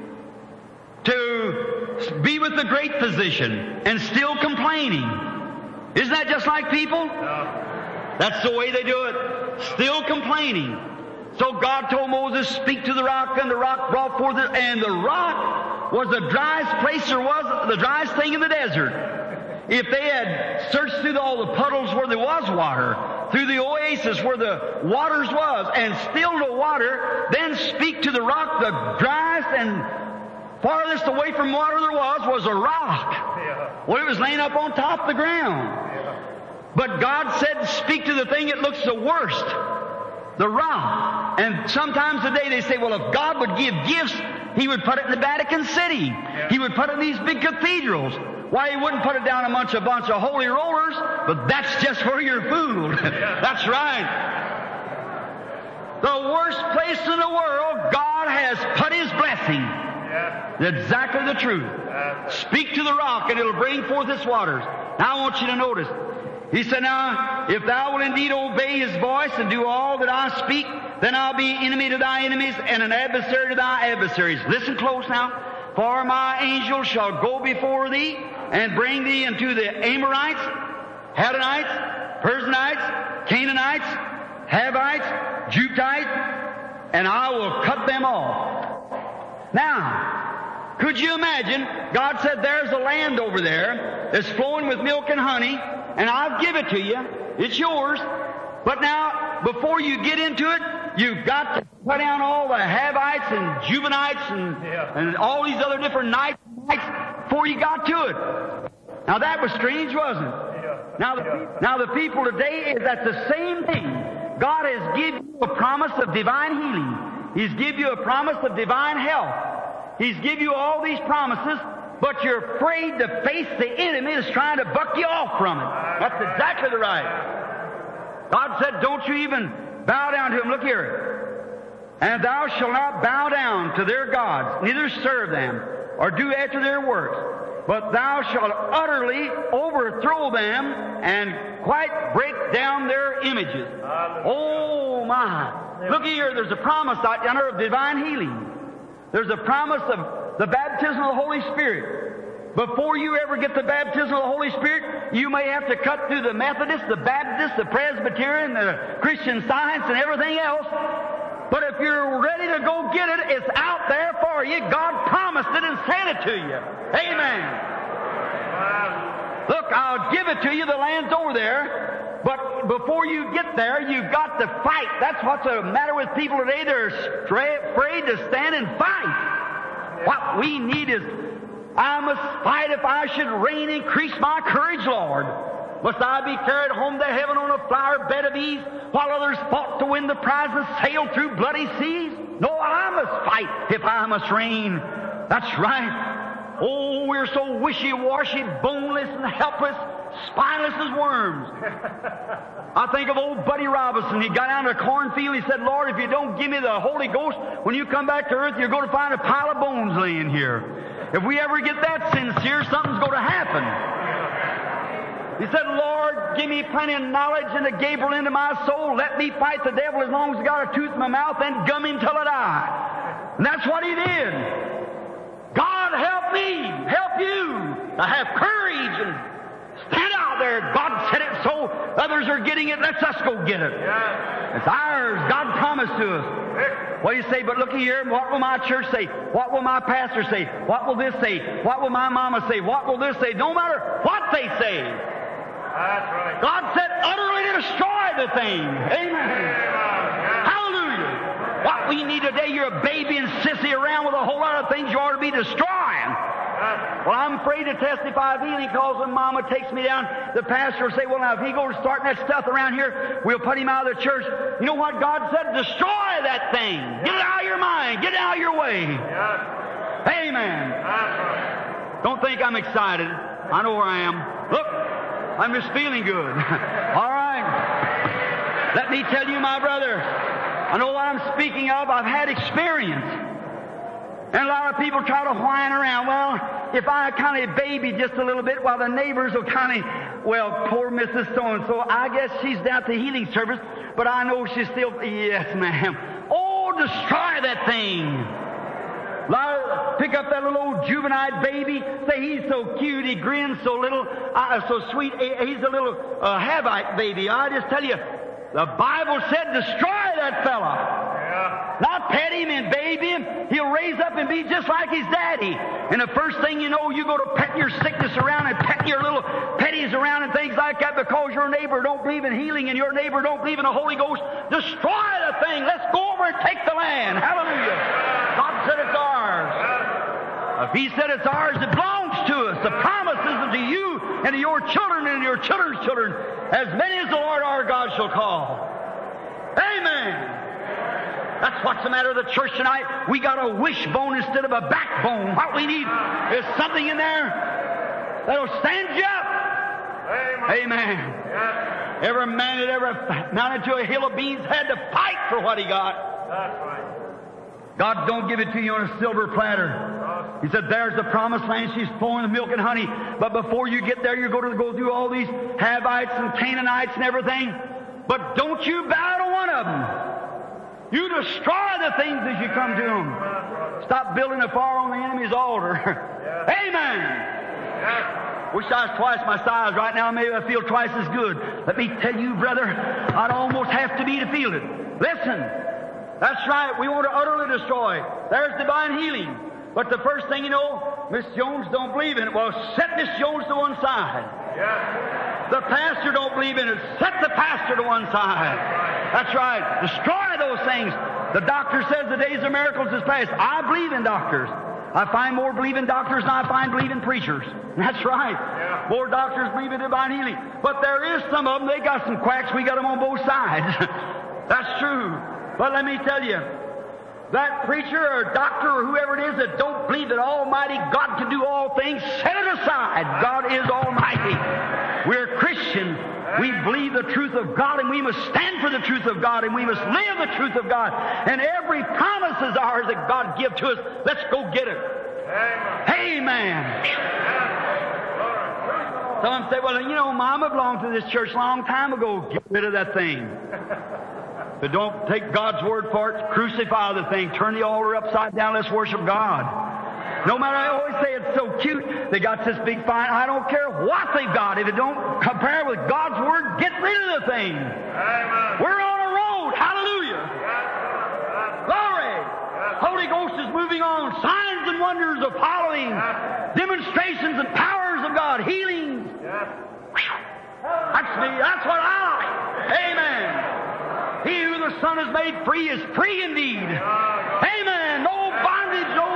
to be with the great physician and still complaining. Isn't that just like people? That's the way they do it. Still complaining. So God told Moses, speak to the rock, and the rock brought forth it, and the rock was the driest place there was, the driest thing in the desert. If they had searched through all the puddles where there was water, through the oasis where the waters was, and still no water, then speak to the rock, the driest and farthest away from water there was, was a rock. Well, it was laying up on top of the ground. But God said, speak to the thing that looks the worst, the rock. And sometimes today they say, well, if God would give gifts, He would put it in the Vatican City. He would put it in these big cathedrals. Why, He wouldn't put it down amongst a bunch of holy rollers, but that's just where you're fooled. That's right. The worst place in the world, God has put His blessing. Yeah. Exactly the truth. Uh, Speak to the rock, and it'll bring forth its waters. Now I want you to notice. He said, now, if thou wilt indeed obey His voice and do all that I speak, then I'll be enemy to thy enemies and an adversary to thy adversaries. Listen close now. For my angel shall go before thee and bring thee into the Amorites, Haddonites, Perizzites, Canaanites, Havites, Jebusites, and I will cut them off. Now, could you imagine? God said, there's a land over there that's flowing with milk and honey, and I'll give it to you. It's yours. But now, before you get into it, you've got to cut down all the Havites and Jebusites and, Yeah. and all these other different nights before you got to it. Now that was strange, wasn't it? yeah. Now the, Yeah. now the people today is at the same thing. God has given you a promise of divine healing. He's given you a promise of divine health. He's given you all these promises, but you're afraid to face the enemy that's trying to buck you off from it. That's exactly the right. God said, don't you even bow down to him. Look here. And thou shalt not bow down to their gods, neither serve them, or do after their works. But thou shalt utterly overthrow them and quite break down their images. Oh my. Look here, there's a promise out yonder of divine healing. There's a promise of the baptism of the Holy Spirit. Before you ever get the baptism of the Holy Spirit, you may have to cut through the Methodist, the Baptist, the Presbyterian, the Christian Science, and everything else. But if you're ready to go get it, it's out there for you. God promised it and sent it to you. Amen. Look, I'll give it to you. The land's over there. But before you get there, you've got to fight. That's what's the matter with people today. They're stra- afraid to stand and fight. What we need is, I must fight if I should reign. Increase my courage, Lord. Must I be carried home to heaven on a flower bed of ease, while others fought to win the prize and sailed through bloody seas? No, I must fight if I must reign. That's right. Oh, we're so wishy-washy, boneless and helpless, spineless as worms. I think of old Buddy Robinson. He got down to a cornfield. He said, Lord, if you don't give me the Holy Ghost, when you come back to earth, you're going to find a pile of bones laying here. If we ever get that sincere, something's going to happen. He said, Lord, give me plenty of knowledge and a Gabriel into my soul. Let me fight the devil as long as I got a tooth in my mouth, and gum him till I die. And that's what he did. God help me, help you to have courage and stand out there. God said it so. Others are getting it. Let's us go get it. It's ours. God promised to us. Well, you say, but look here, what will my church say? What will my pastor say? What will this say? What will my mama say? What will this say? No matter what they say. That's right. God said, utterly destroy the thing. Amen. Hallelujah. What we need today, you're a baby and sissy around with a whole lot of things you ought to be destroying. Well, I'm afraid to testify of healing because when Mama takes me down, the pastor will say, well, now, if he goes starting that stuff around here, we'll put him out of the church. You know what God said? Destroy that thing. Get it out of your mind. Get it out of your way. Yeah. Amen. That's right. Don't think I'm excited. I know where I am. Look, I'm just feeling good. All right. Let me tell you, my brother, I know what I'm speaking of. I've had experience. And a lot of people try to whine around. Well, if I kind of baby just a little bit, while the neighbors will kind of, well, poor Missus So-and-so, I guess she's down at the healing service, but I know she's still, yes, ma'am. Oh, destroy that thing. Pick up that little old juvenile baby. Say, he's so cute. He grins so little, uh, so sweet. He's a little uh, Havite baby. I just tell you, the Bible said, destroy that fella. Yeah. Not pet him and baby him. He'll raise up and be just like his daddy. And the first thing you know, you go to pet your sickness around and pet your little petties around and things like that because your neighbor don't believe in healing and your neighbor don't believe in the Holy Ghost. Destroy the thing. Let's go over and take the land. Hallelujah. God said it's ours. If He said it's ours, it belongs to us. The promise is to you and to your children and your children's children, as many as the Lord our God shall call. Amen. That's what's the matter with the church tonight. We got a wishbone instead of a backbone. What we need is something in there that'll stand you up. Amen. Amen. Yes. Every man that ever mounted to a hill of beans had to fight for what he got. That's right. God don't give it to you on a silver platter. He said, there's the promised land. She's flowing with milk and honey. But before you get there, you're going to go through all these Havites and Canaanites and everything. But don't you bow to one of them. You destroy the things as you come to them. Stop building a fire on the enemy's altar. Amen. Yes. Wish I was twice my size right now. Maybe I feel twice as good. Let me tell you, brother, I'd almost have to be to feel it. Listen, that's right. We want to utterly destroy. There's divine healing. But the first thing you know, Miss Jones don't believe in it. Well, set Miss Jones to one side. Yes. The pastor don't believe in it. Set the pastor to one side. That's right. Destroy those things. The doctor says the days of miracles is past. I believe in doctors. I find more believe in doctors than I find believe in preachers. That's right. Yeah. More doctors believe in divine healing. But there is some of them, they got some quacks. We got them on both sides. That's true. But let me tell you, that preacher or doctor or whoever it is that don't believe that Almighty God can do all things, set it aside. God is Almighty. We're Christians. We believe the truth of God, and we must stand for the truth of God, and we must live the truth of God. And every promise is ours that God give to us. Let's go get it. Amen. Amen. Yes. Some say, well, you know, Mama belonged to this church a long time ago. Get rid of that thing. But don't take God's word for it. Crucify the thing. Turn the altar upside down. Let's worship God. No matter, I always say it's so cute. They got this big fine. I don't care what they've got. If it don't compare with God's word, get rid of the thing. Amen. We're on a road. Hallelujah. Glory. Holy Ghost is moving on. Signs and wonders are following. Demonstrations and powers of God. Healings. That's me. That's what I like. Amen. He who the Son has made free is free indeed. Amen. No bondage, no...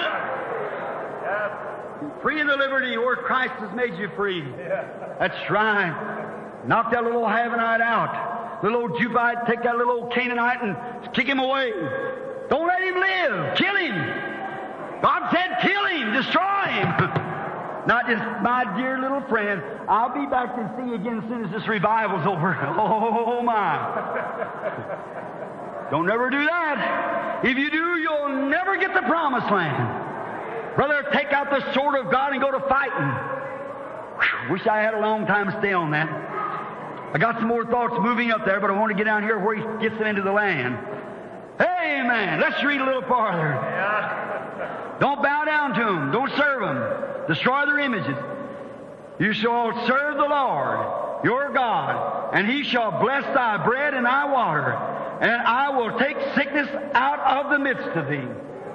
Free in the liberty where Christ has made you free. That's right. Knock that little Havanite out. Little old Jubite, take that little old Canaanite and kick him away. Don't let him live. Kill him. God said kill him. Destroy him. Not just my dear little friend. I'll be back to see you again as soon as this revival's over. Oh, my. Don't never do that. If you do, you'll never get the promised land. Brother, take out the sword of God and go to fighting. Whew, wish I had a long time to stay on that. I got some more thoughts moving up there, but I want to get down here where he gets them into the land. Amen. Let's read a little farther. Don't bow down to them. Don't serve them. Destroy their images. You shall serve the Lord, your God, and He shall bless thy bread and thy water, and I will take sickness out of the midst of thee.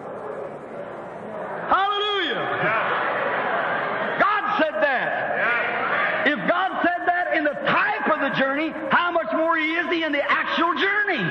Hallelujah! God said that. If God said that in the type of the journey, how much more is He in the actual journey?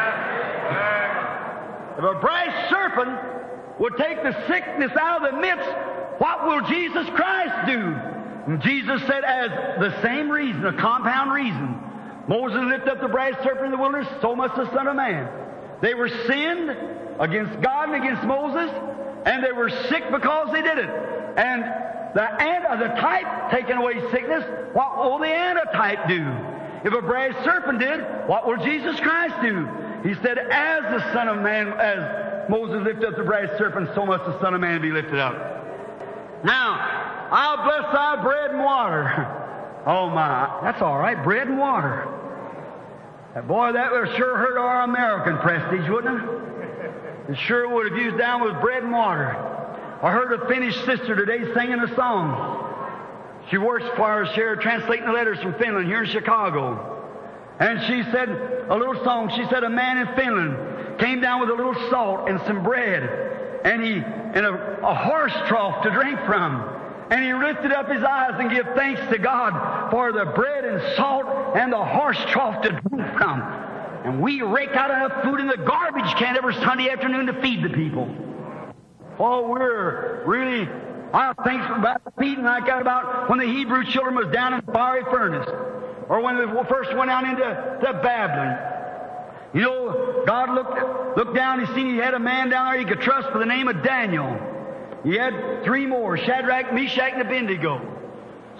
If a brass serpent will take the sickness out of the midst, what will Jesus Christ do? And Jesus said, as the same reason, a compound reason, Moses lifted up the brass serpent in the wilderness, so must the Son of Man. They were sinned against God and against Moses, and they were sick because they did it. And the ant of the type taking away sickness, what will the antitype do? If a brass serpent did, what will Jesus Christ do? He said, as the Son of Man, as Moses lifted up the brass serpent, so must the Son of Man be lifted up. Now, I'll bless thy bread and water. Oh my, that's all right, bread and water. Boy, that would have sure hurt our American prestige, wouldn't it? It sure would if you was down with bread and water. I heard a Finnish sister today singing a song. She works for our share, translating the letters from Finland here in Chicago. And she said a little song. She said a man in Finland came down with a little salt and some bread, and he and a, a horse trough to drink from. And he lifted up his eyes and gave thanks to God for the bread and salt and the horse trough to drink from. And we rake out enough food in the garbage can every Sunday afternoon to feed the people. Oh, we're really, I think about feeding like that about when the Hebrew children was down in the fiery furnace, or when they first went out into to Babylon. You know, God looked looked down and seen He had a man down there He could trust by the name of Daniel. He had three more, Shadrach, Meshach, and Abednego.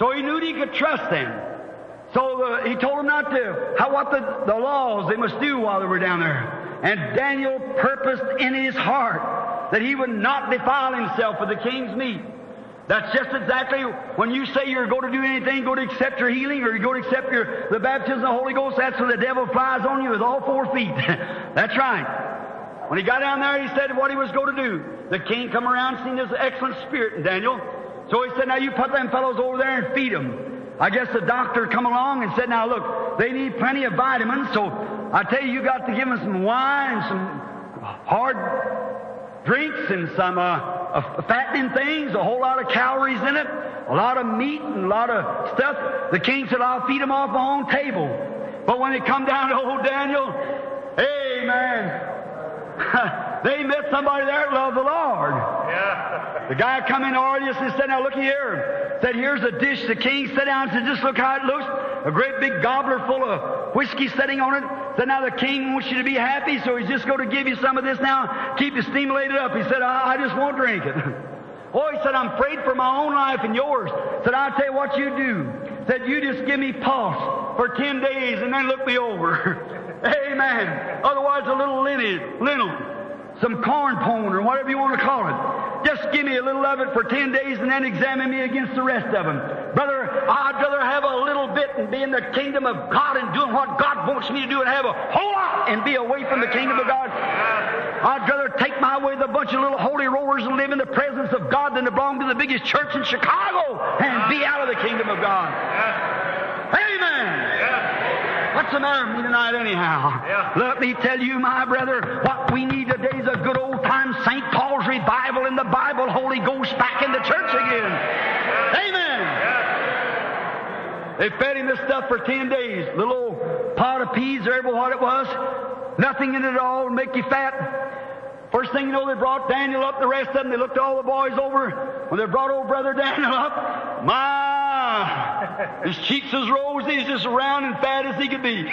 So he knew that he could trust them. So the, he told them not to, how, what the, the laws they must do while they were down there. And Daniel purposed in his heart that he would not defile himself with the king's meat. That's just exactly when you say you're going to do anything, go to accept your healing, or you go to accept your, the baptism of the Holy Ghost, that's when the devil flies on you with all four feet. That's right. When he got down there, he said what he was going to do. The king come around, seen this excellent spirit in Daniel. So he said, now you put them fellows over there and feed them. I guess the doctor come along and said, now look, they need plenty of vitamins, so I tell you, you got to give them some wine and some hard drinks and some uh, uh, fattening things, a whole lot of calories in it, a lot of meat and a lot of stuff. The king said, I'll feed them off my own table. But when they come down to old Daniel, amen, they met somebody there that loved the Lord. Yeah. The guy come in the audience and said, now look here. Said, here's a dish. The king sat down and said, just look how it looks. A great big gobbler full of whiskey sitting on it. Said, now the king wants you to be happy, so he's just going to give you some of this now. Keep you stimulated up. He said, I, I just won't drink it. Oh, he said, I'm afraid for my own life and yours. Said, I'll tell you what you do. Said, you just give me pulse for ten days and then look me over. Amen. Otherwise, a little linnet, lintel, some corn pone or whatever you want to call it. Just give me a little of it for ten days and then examine me against the rest of them. Brother, I'd rather have a little bit and be in the kingdom of God and doing what God wants me to do and have a whole lot and be away from the kingdom of God. I'd rather take my way with a bunch of little holy rollers and live in the presence of God than to belong to the biggest church in Chicago and be out of the kingdom of God. Amen. What's the matter with me tonight anyhow? Yeah. Let me tell you, my brother, what we need today is a good old-time Saint Paul's revival in the Bible, Holy Ghost back in the church again. Amen. Yeah. They fed him this stuff for ten days. Little old pot of peas or whatever what it was. Nothing in it at all would make you fat. First thing you know, they brought Daniel up, the rest of them, they looked all the boys over. When they brought old brother Daniel up, my, his cheeks was rosy, he's just round and fat as he could be.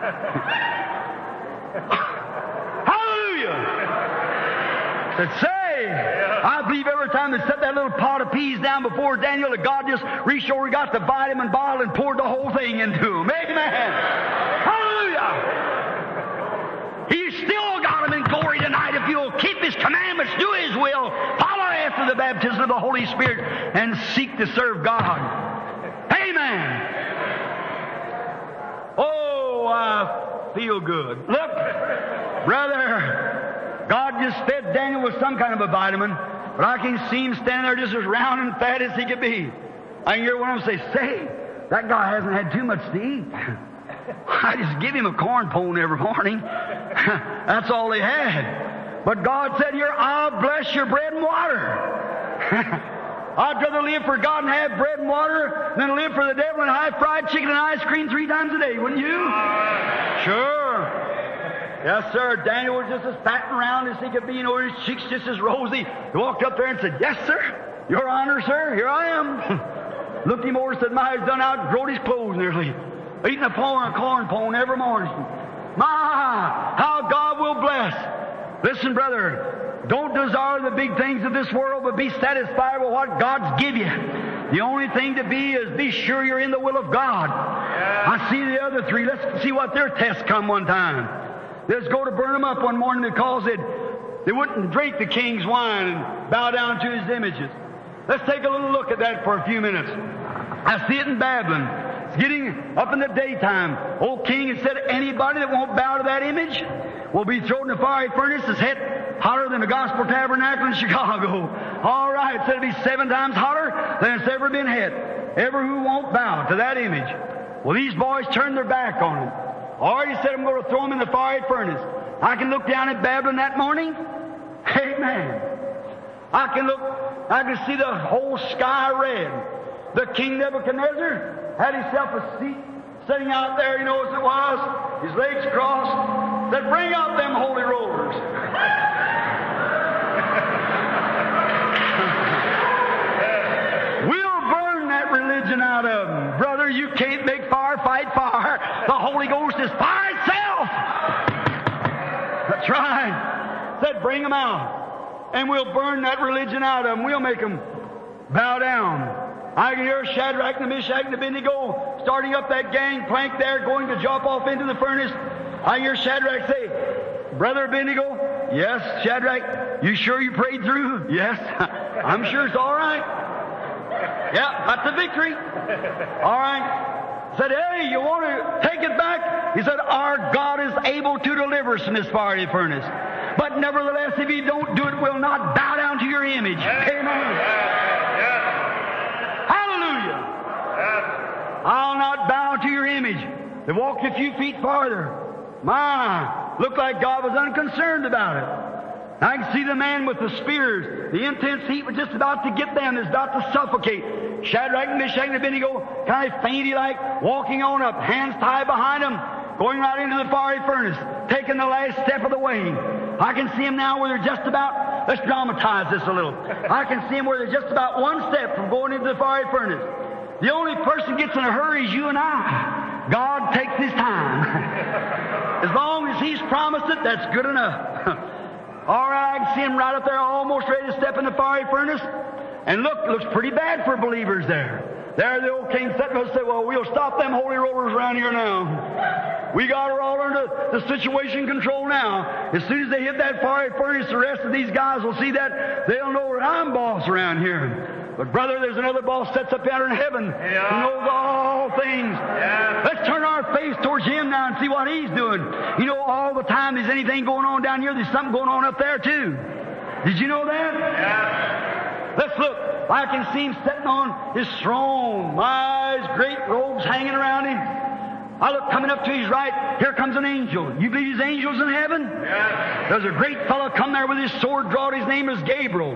Hallelujah! Said, say, I believe every time they set that little pot of peas down before Daniel, that God just reached over, got the vitamin bottle and poured the whole thing into him. Amen! Hallelujah! He's still got him in glory tonight if you'll keep His commandments, do His will, follow after the baptism of the Holy Spirit, and seek to serve God. Amen. Oh, I feel good. Look, brother, God just fed Daniel with some kind of a vitamin, but I can see him standing there just as round and fat as he could be. I can hear one of them say, say, that guy hasn't had too much to eat. I just give him a corn pone every morning. That's all he had. But God said here, I'll bless your bread and water. I'd rather live for God and have bread and water than live for the devil and have fried chicken and ice cream three times a day, wouldn't you? Sure. Yes, sir. Daniel was just as fat and round as he could be, you know, his cheeks just as rosy. He walked up there and said, yes, sir. Your honor, sir. Here I am. Looked him over and said, my, he's done outgrowed his clothes nearly. Eating a corn, a corn pone every morning. My, how God will bless. Listen, brother, don't desire the big things of this world, but be satisfied with what God's give you. The only thing to be is be sure you're in the will of God. Yeah. I see the other three. Let's see what their tests come one time. Let's go to burn them up one morning because they'd, they wouldn't drink the king's wine and bow down to his images. Let's take a little look at that for a few minutes. I see it in Babylon. Getting up in the daytime. Old king had said anybody that won't bow to that image will be thrown in the fiery furnace that's hit hotter than the Gospel Tabernacle in Chicago. All right, said it'd be seven times hotter than it's ever been hit. Ever who won't bow to that image. Well, these boys turned their back on him. All right, he said, I'm going to throw them in the fiery furnace. I can look down at Babylon that morning. Amen. I can look, I can see the whole sky red. The King Nebuchadnezzar had himself a seat sitting out there, you know what it was? His legs crossed. Said, bring out them holy rollers. We'll burn that religion out of them. Brother, you can't make fire fight fire. The Holy Ghost is fire itself. That's right. Said, bring them out. And we'll burn that religion out of them. We'll make them bow down. I can hear Shadrach and Meshach and Abednego starting up that gangplank there, going to jump off into the furnace. I hear Shadrach say, Brother Abednego, yes, Shadrach, you sure you prayed through? Yes, I'm sure it's all right. Yeah, got the victory. All right. Said, hey, you want to take it back? He said, our God is able to deliver us from this fiery furnace. But nevertheless, if you don't do it, we'll not bow down to your image. Amen. I'll not bow to your image. They walked a few feet farther. My, looked like God was unconcerned about it. I can see the man with the spears. The intense heat was just about to get them, is about to suffocate. Shadrach, Meshach, and Abednego, kind of fainty like, walking on up, hands tied behind them, going right into the fiery furnace, taking the last step of the way. I can see them now where they're just about, let's dramatize this a little. I can see them where they're just about one step from going into the fiery furnace. The only person gets in a hurry is you and I. God takes His time. As long as He's promised it, that's good enough. All right, I can see Him right up there, almost ready to step in the fiery furnace. And look, it looks pretty bad for believers there. There the old king sitting there and said, well, we'll stop them holy rollers around here now. We got her all under the situation control now. As soon as they hit that fiery furnace, the rest of these guys will see that. They'll know that I'm boss around here. But brother, there's another boss sets up yonder in heaven yeah. who knows all things. Yeah. Let's turn our face towards Him now and see what He's doing. You know, all the time there's anything going on down here, there's something going on up there too. Did you know that? Yeah. Let's look. I can see Him sitting on His throne. My, His great robes hanging around Him. I look coming up to His right. Here comes an angel. You believe there's angels in heaven? Yeah. There's a great fellow come there with his sword drawn. His name is Gabriel.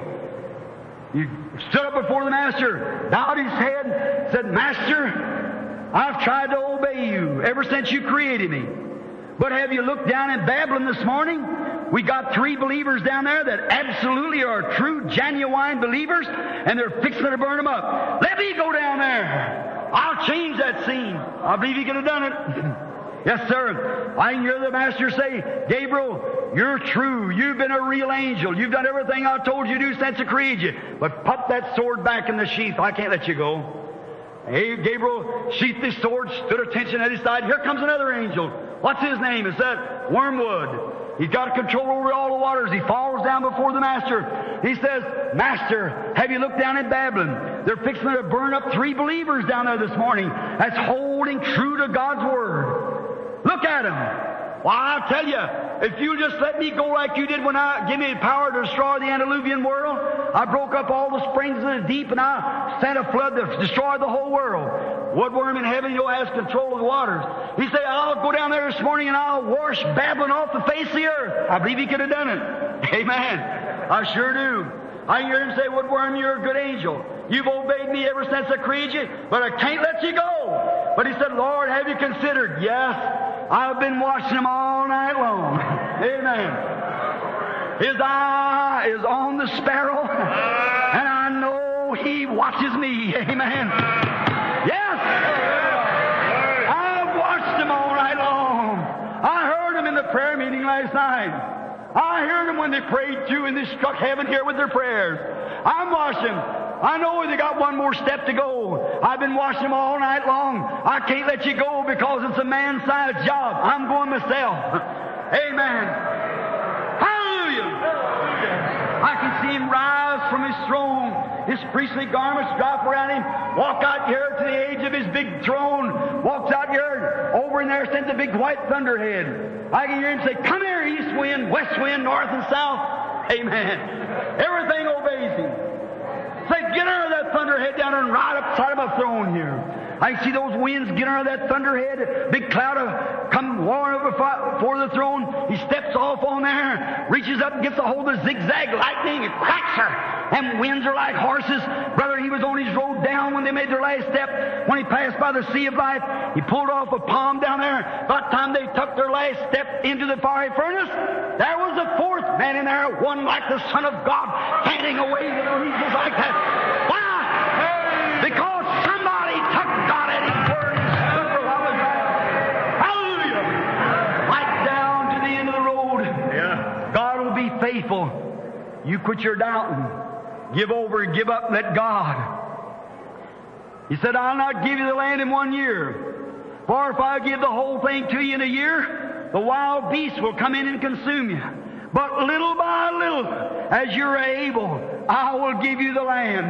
He stood up before the Master, bowed his head, said, Master, I've tried to obey you ever since you created me. But have you looked down in Babylon this morning? We got three believers down there that absolutely are true, genuine believers, and they're fixing to burn them up. Let me go down there. I'll change that scene. I believe you could have done it. Yes, sir. I can hear the Master say, Gabriel, you're true. You've been a real angel. You've done everything I told you to do since I created you. But put that sword back in the sheath. I can't let you go. Hey, Gabriel sheathed his sword, stood attention at his side. Here comes another angel. What's his name? Is that Wormwood? He's got control over all the waters. He falls down before the Master. He says, Master, have you looked down at Babylon? They're fixing to burn up three believers down there this morning. That's holding true to God's Word. Look at them. Well, I'll tell you, if you just let me go like you did when I give me the power to destroy the antediluvian world, I broke up all the springs of the deep and I sent a flood to destroy the whole world. Woodworm in heaven, you know, has control of the waters. He said, I'll go down there this morning and I'll wash Babylon off the face of the earth. I believe he could have done it. Amen. I sure do. I hear him say, Woodworm, you're a good angel. You've obeyed me ever since I created you, but I can't let you go. But he said, Lord, have you considered? Yes. I've been watching him all night long. Amen. His eye is on the sparrow, and I know He watches me. Amen. Yes. I've watched him all night long. I heard him in the prayer meeting last night. I heard them when they prayed too, and they struck heaven here with their prayers. I'm watching. I know they got one more step to go. I've been watching them all night long. I can't let you go because it's a man-sized job. I'm going myself. Amen. Hallelujah. I can see Him rise from His throne. His priestly garments drop around Him. Walk out here to the edge of His big throne. Walks out here. Over in there sends a big white thunderhead. I can hear Him say, come here, east wind, west wind, north and south. Amen. Everything obeys Him. Say, get under that thunderhead down there and ride upside of my throne here. I can see those winds get under that thunderhead. Big cloud of come roaring over before the throne. He steps off on there, reaches up and gets a hold of zigzag lightning and cracks her. And winds are like horses. Brother, he was on his road down when they made their last step. When he passed by the sea of life, he pulled off a palm down there. By the time they took their last step into the fiery furnace, there was a fourth man in there, one like the Son of God, fanning away with the angels like that. Why? Because somebody took God at His word and stood for what was right. Hallelujah! Right down to the end of the road. Yeah. God will be faithful. You quit your doubting. Give over and give up and let God. He said, I'll not give you the land in one year. For if I give the whole thing to you in a year, the wild beasts will come in and consume you. But little by little, as you're able, I will give you the land.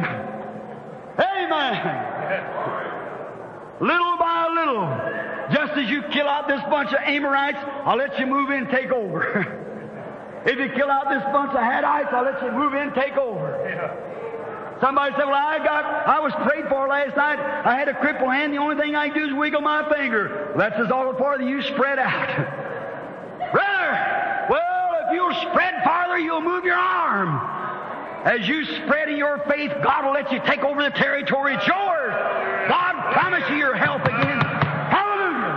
Amen. Little by little, just as you kill out this bunch of Amorites, I'll let you move in and take over. If you kill out this bunch of Hittites, I'll let you move in and take over. Somebody said, well, I got, I was prayed for last night. I had a crippled hand. The only thing I can do is wiggle my finger. That's as all farther you spread out. Brother, well, if you'll spread farther, you'll move your arm. As you spread in your faith, God will let you take over the territory. It's yours. God promised you your help again. Hallelujah.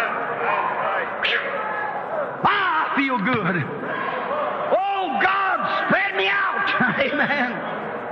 Ah, I feel good. Oh, God, spread me out. Amen.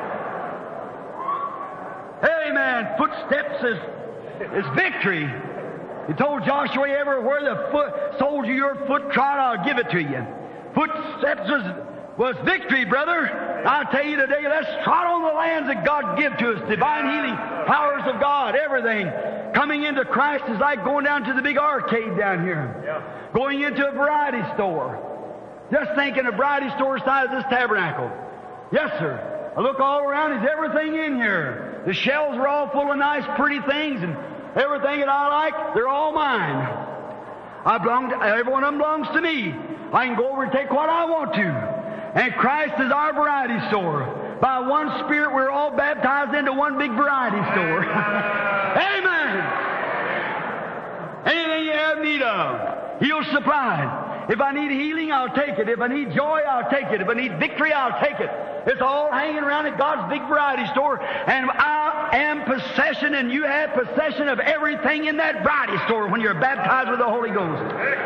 Amen. Footsteps is, is victory. He told Joshua, everywhere the foot, soles of your foot trod, I'll give it to you. Footsteps was, was victory, brother. I'll tell you today, let's trot on the lands that God give to us. Divine healing, powers of God, everything. Coming into Christ is like going down to the big arcade down here. Yeah. Going into a variety store. Just thinking a variety store size of this tabernacle. Yes, sir. I look all around, there's everything in here. The shelves are all full of nice, pretty things, and everything that I like, they're all mine. I belong to, every one of them belongs to me. I can go over and take what I want to. And Christ is our variety store. By one Spirit, we're all baptized into one big variety store. Amen. Anything you have need of, He'll supply. If I need healing, I'll take it. If I need joy, I'll take it. If I need victory, I'll take it. It's all hanging around at God's big variety store. And I am possession, and you have possession of everything in that variety store when you're baptized with the Holy Ghost.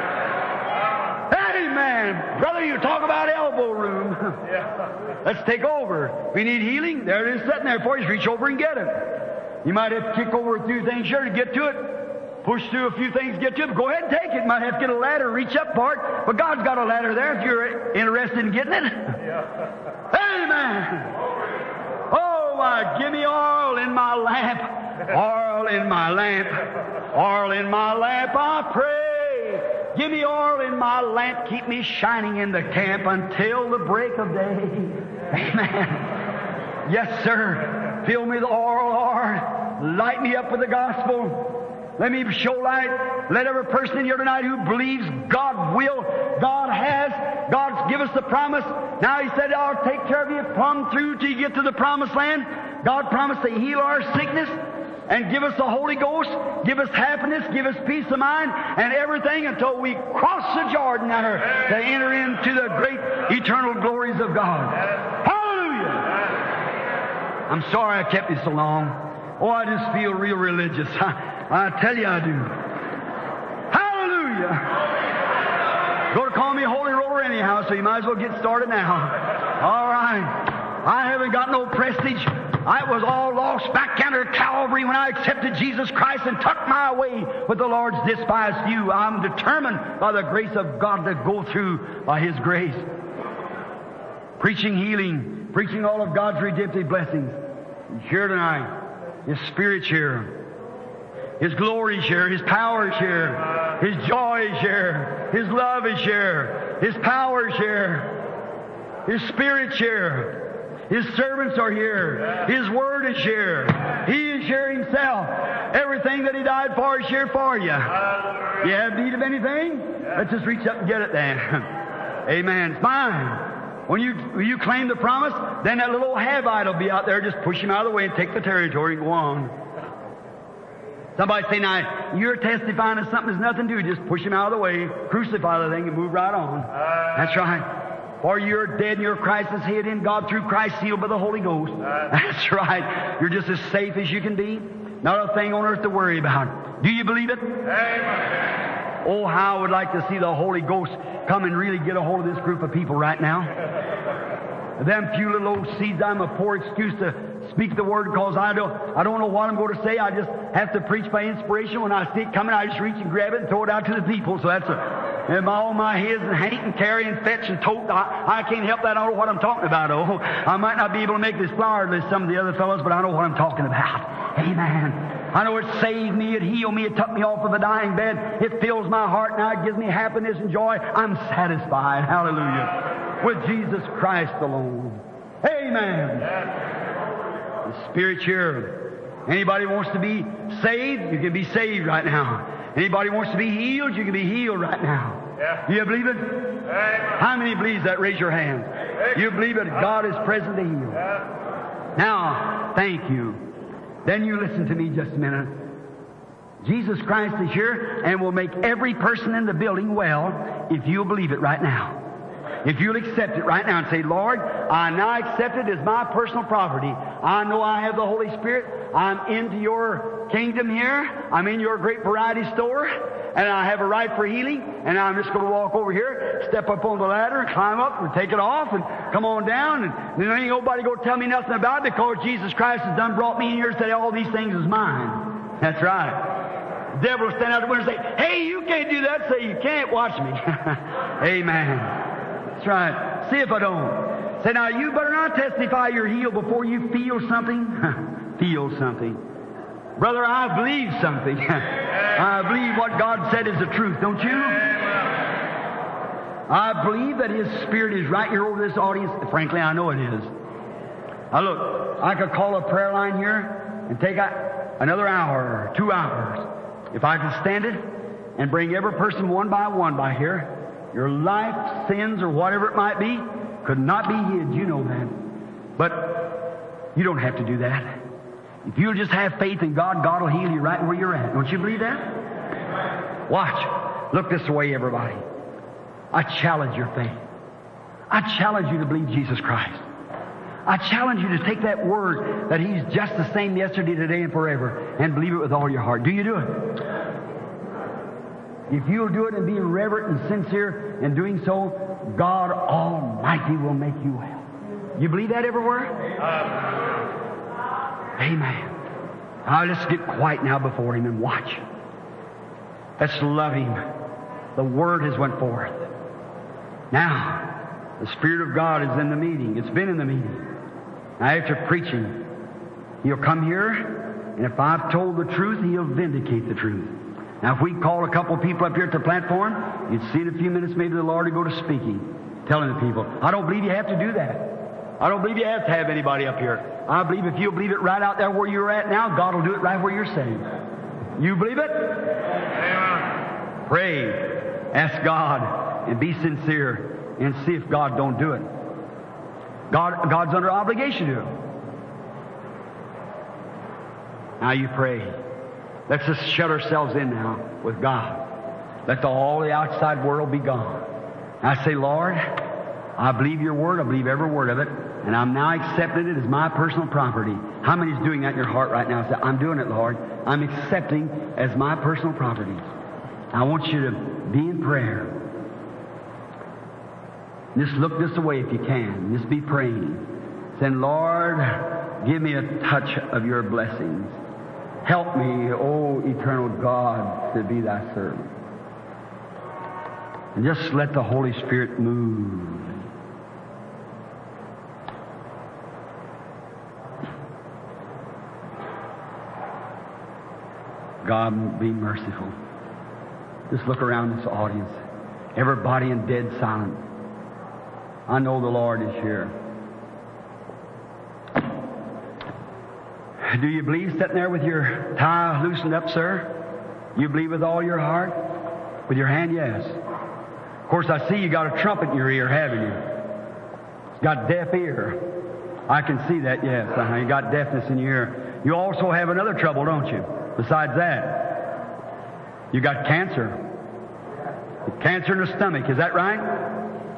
Amen. Brother, you talk about elbow room. Let's take over. If you need healing, there it is sitting there for you. Just reach over and get it. You might have to kick over a few things here to get to it. Push through a few things, get to it. Go ahead and take it. Might have to get a ladder, reach up for it. But God's got a ladder there if you're interested in getting it. Yeah. Amen. Oh, my, give me oil in my lamp. Oil in my lamp. Oil in my lamp, I pray. Give me oil in my lamp. Keep me shining in the camp until the break of day. Amen. Yes, sir. Fill me with oil, Lord. Light me up with the gospel. Let me show light. Let every person in here tonight who believes God will, God has, God's give us the promise. Now He said, I'll take care of you, plumb through till you get to the promised land. God promised to heal our sickness and give us the Holy Ghost, give us happiness, give us peace of mind, and everything until we cross the Jordan there to enter into the great eternal glories of God. Hallelujah! I'm sorry I kept you so long. Oh, I just feel real religious. I, I tell you I do. Hallelujah! Going to call me Holy Roller anyhow, so you might as well get started now. All right. I haven't got no prestige. I was all lost back under Calvary when I accepted Jesus Christ and took my way with the Lord's despised few. I'm determined by the grace of God to go through by His grace. Preaching healing, preaching all of God's redemptive blessings. Here tonight. His Spirit's here. His glory's here. His power's here. His joy is here. His love is here. His power's here. His Spirit's here. His servants are here. His Word is here. He is here Himself. Everything that He died for is here for you. You have need of anything? Let's just reach up and get it then. Amen. It's mine. When you, when you claim the promise, then that little Havite will be out there. Just push him out of the way and take the territory and go on. Somebody say, now, you're testifying of something that's nothing to do. Just push him out of the way, crucify the thing, and move right on. That's right. For you're dead and your Christ is hid in God through Christ, sealed by the Holy Ghost. That's right. You're just as safe as you can be. Not a thing on earth to worry about. Do you believe it? Amen. Oh, how I would like to see the Holy Ghost come and really get a hold of this group of people right now. Them few little old seeds, I'm a poor excuse to speak the word because I don't, I don't know what I'm going to say. I just have to preach by inspiration. When I see it coming, I just reach and grab it and throw it out to the people. So that's a, and my, all my heads and hate and carry and fetch and tote. I, I can't help that. I don't know what I'm talking about. Oh, I might not be able to make this flower list some of the other fellows, but I know what I'm talking about. Amen. I know it saved me, it healed me, it took me off of the dying bed. It fills my heart now, it gives me happiness and joy. I'm satisfied, hallelujah, with Jesus Christ alone. Amen. The Spirit's here. Anybody wants to be saved, you can be saved right now. Anybody wants to be healed, you can be healed right now. Yeah. Do you believe it? Amen. How many believes that? Raise your hand. You believe it? God is present to heal. Yeah. Now, thank you. Then you listen to me just a minute. Jesus Christ is here and will make every person in the building well if you'll believe it right now. If you'll accept it right now and say, Lord, I now accept it as my personal property. I know I have the Holy Spirit. I'm into your kingdom here. I'm in your great variety store. And I have a right for healing. And I'm just going to walk over here, step up on the ladder, and climb up and take it off and come on down. And then ain't nobody going to tell me nothing about it because Jesus Christ has done brought me in here and said all these things is mine. That's right. The devil will stand out the window and say, hey, you can't do that. Say, you can't watch me. Amen. That's right. See if I don't. Say, now you better not testify you're healed before you feel something. Feel something. Brother, I believe something. I believe what God said is the truth, don't you? I believe that His Spirit is right here over this audience. Frankly, I know it is. Now look, I could call a prayer line here and take a, another hour or two hours. If I could stand it and bring every person one by one by here, your life, sins, or whatever it might be, could not be hid. You know that. But you don't have to do that. If you'll just have faith in God, God will heal you right where you're at. Don't you believe that? Watch. Look this way, everybody. I challenge your faith. I challenge you to believe Jesus Christ. I challenge you to take that word that He's just the same yesterday, today, and forever, and believe it with all your heart. Do you do it? If you'll do it and be reverent and sincere in doing so, God Almighty will make you well. You believe that everywhere? Amen. Now let's get quiet now before Him and watch. Let's love Him. The Word has went forth. Now, the Spirit of God is in the meeting. It's been in the meeting. Now after preaching, He'll come here, and if I've told the truth, He'll vindicate the truth. Now, if we call a couple people up here at the platform, you'd see in a few minutes maybe the Lord will go to speaking, telling the people. I don't believe you have to do that. I don't believe you have to have anybody up here. I believe if you'll believe it right out there where you're at now, God will do it right where you're sitting. You believe it? Amen. Pray. Ask God and be sincere and see if God don't do it. God, God's under obligation to do it. Now you pray. Let's just shut ourselves in now with God. Let the, all the outside world be gone. I say, Lord, I believe your word. I believe every word of it. And I'm now accepting it as my personal property. How many is doing that in your heart right now? Say, I'm doing it, Lord. I'm accepting as my personal property. I want you to be in prayer. Just look this way if you can. Just be praying. Saying, Lord, give me a touch of your blessings. Help me, O eternal God, to be thy servant. And just let the Holy Spirit move. God, be merciful. Just look around this audience. Everybody in dead silence. I know the Lord is here. Do you believe sitting there with your tie loosened up, sir? You believe with all your heart? With your hand, yes. Of course, I see you got a trumpet in your ear, haven't you? It's got deaf ear. I can see that, yes. Uh-huh. You got deafness in your ear. You also have another trouble, don't you? Besides that, you got cancer. Cancer in the stomach, is that right?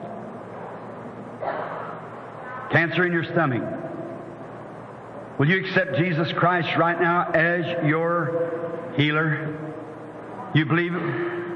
Cancer in your stomach. Will you accept Jesus Christ right now as your healer? You believe it?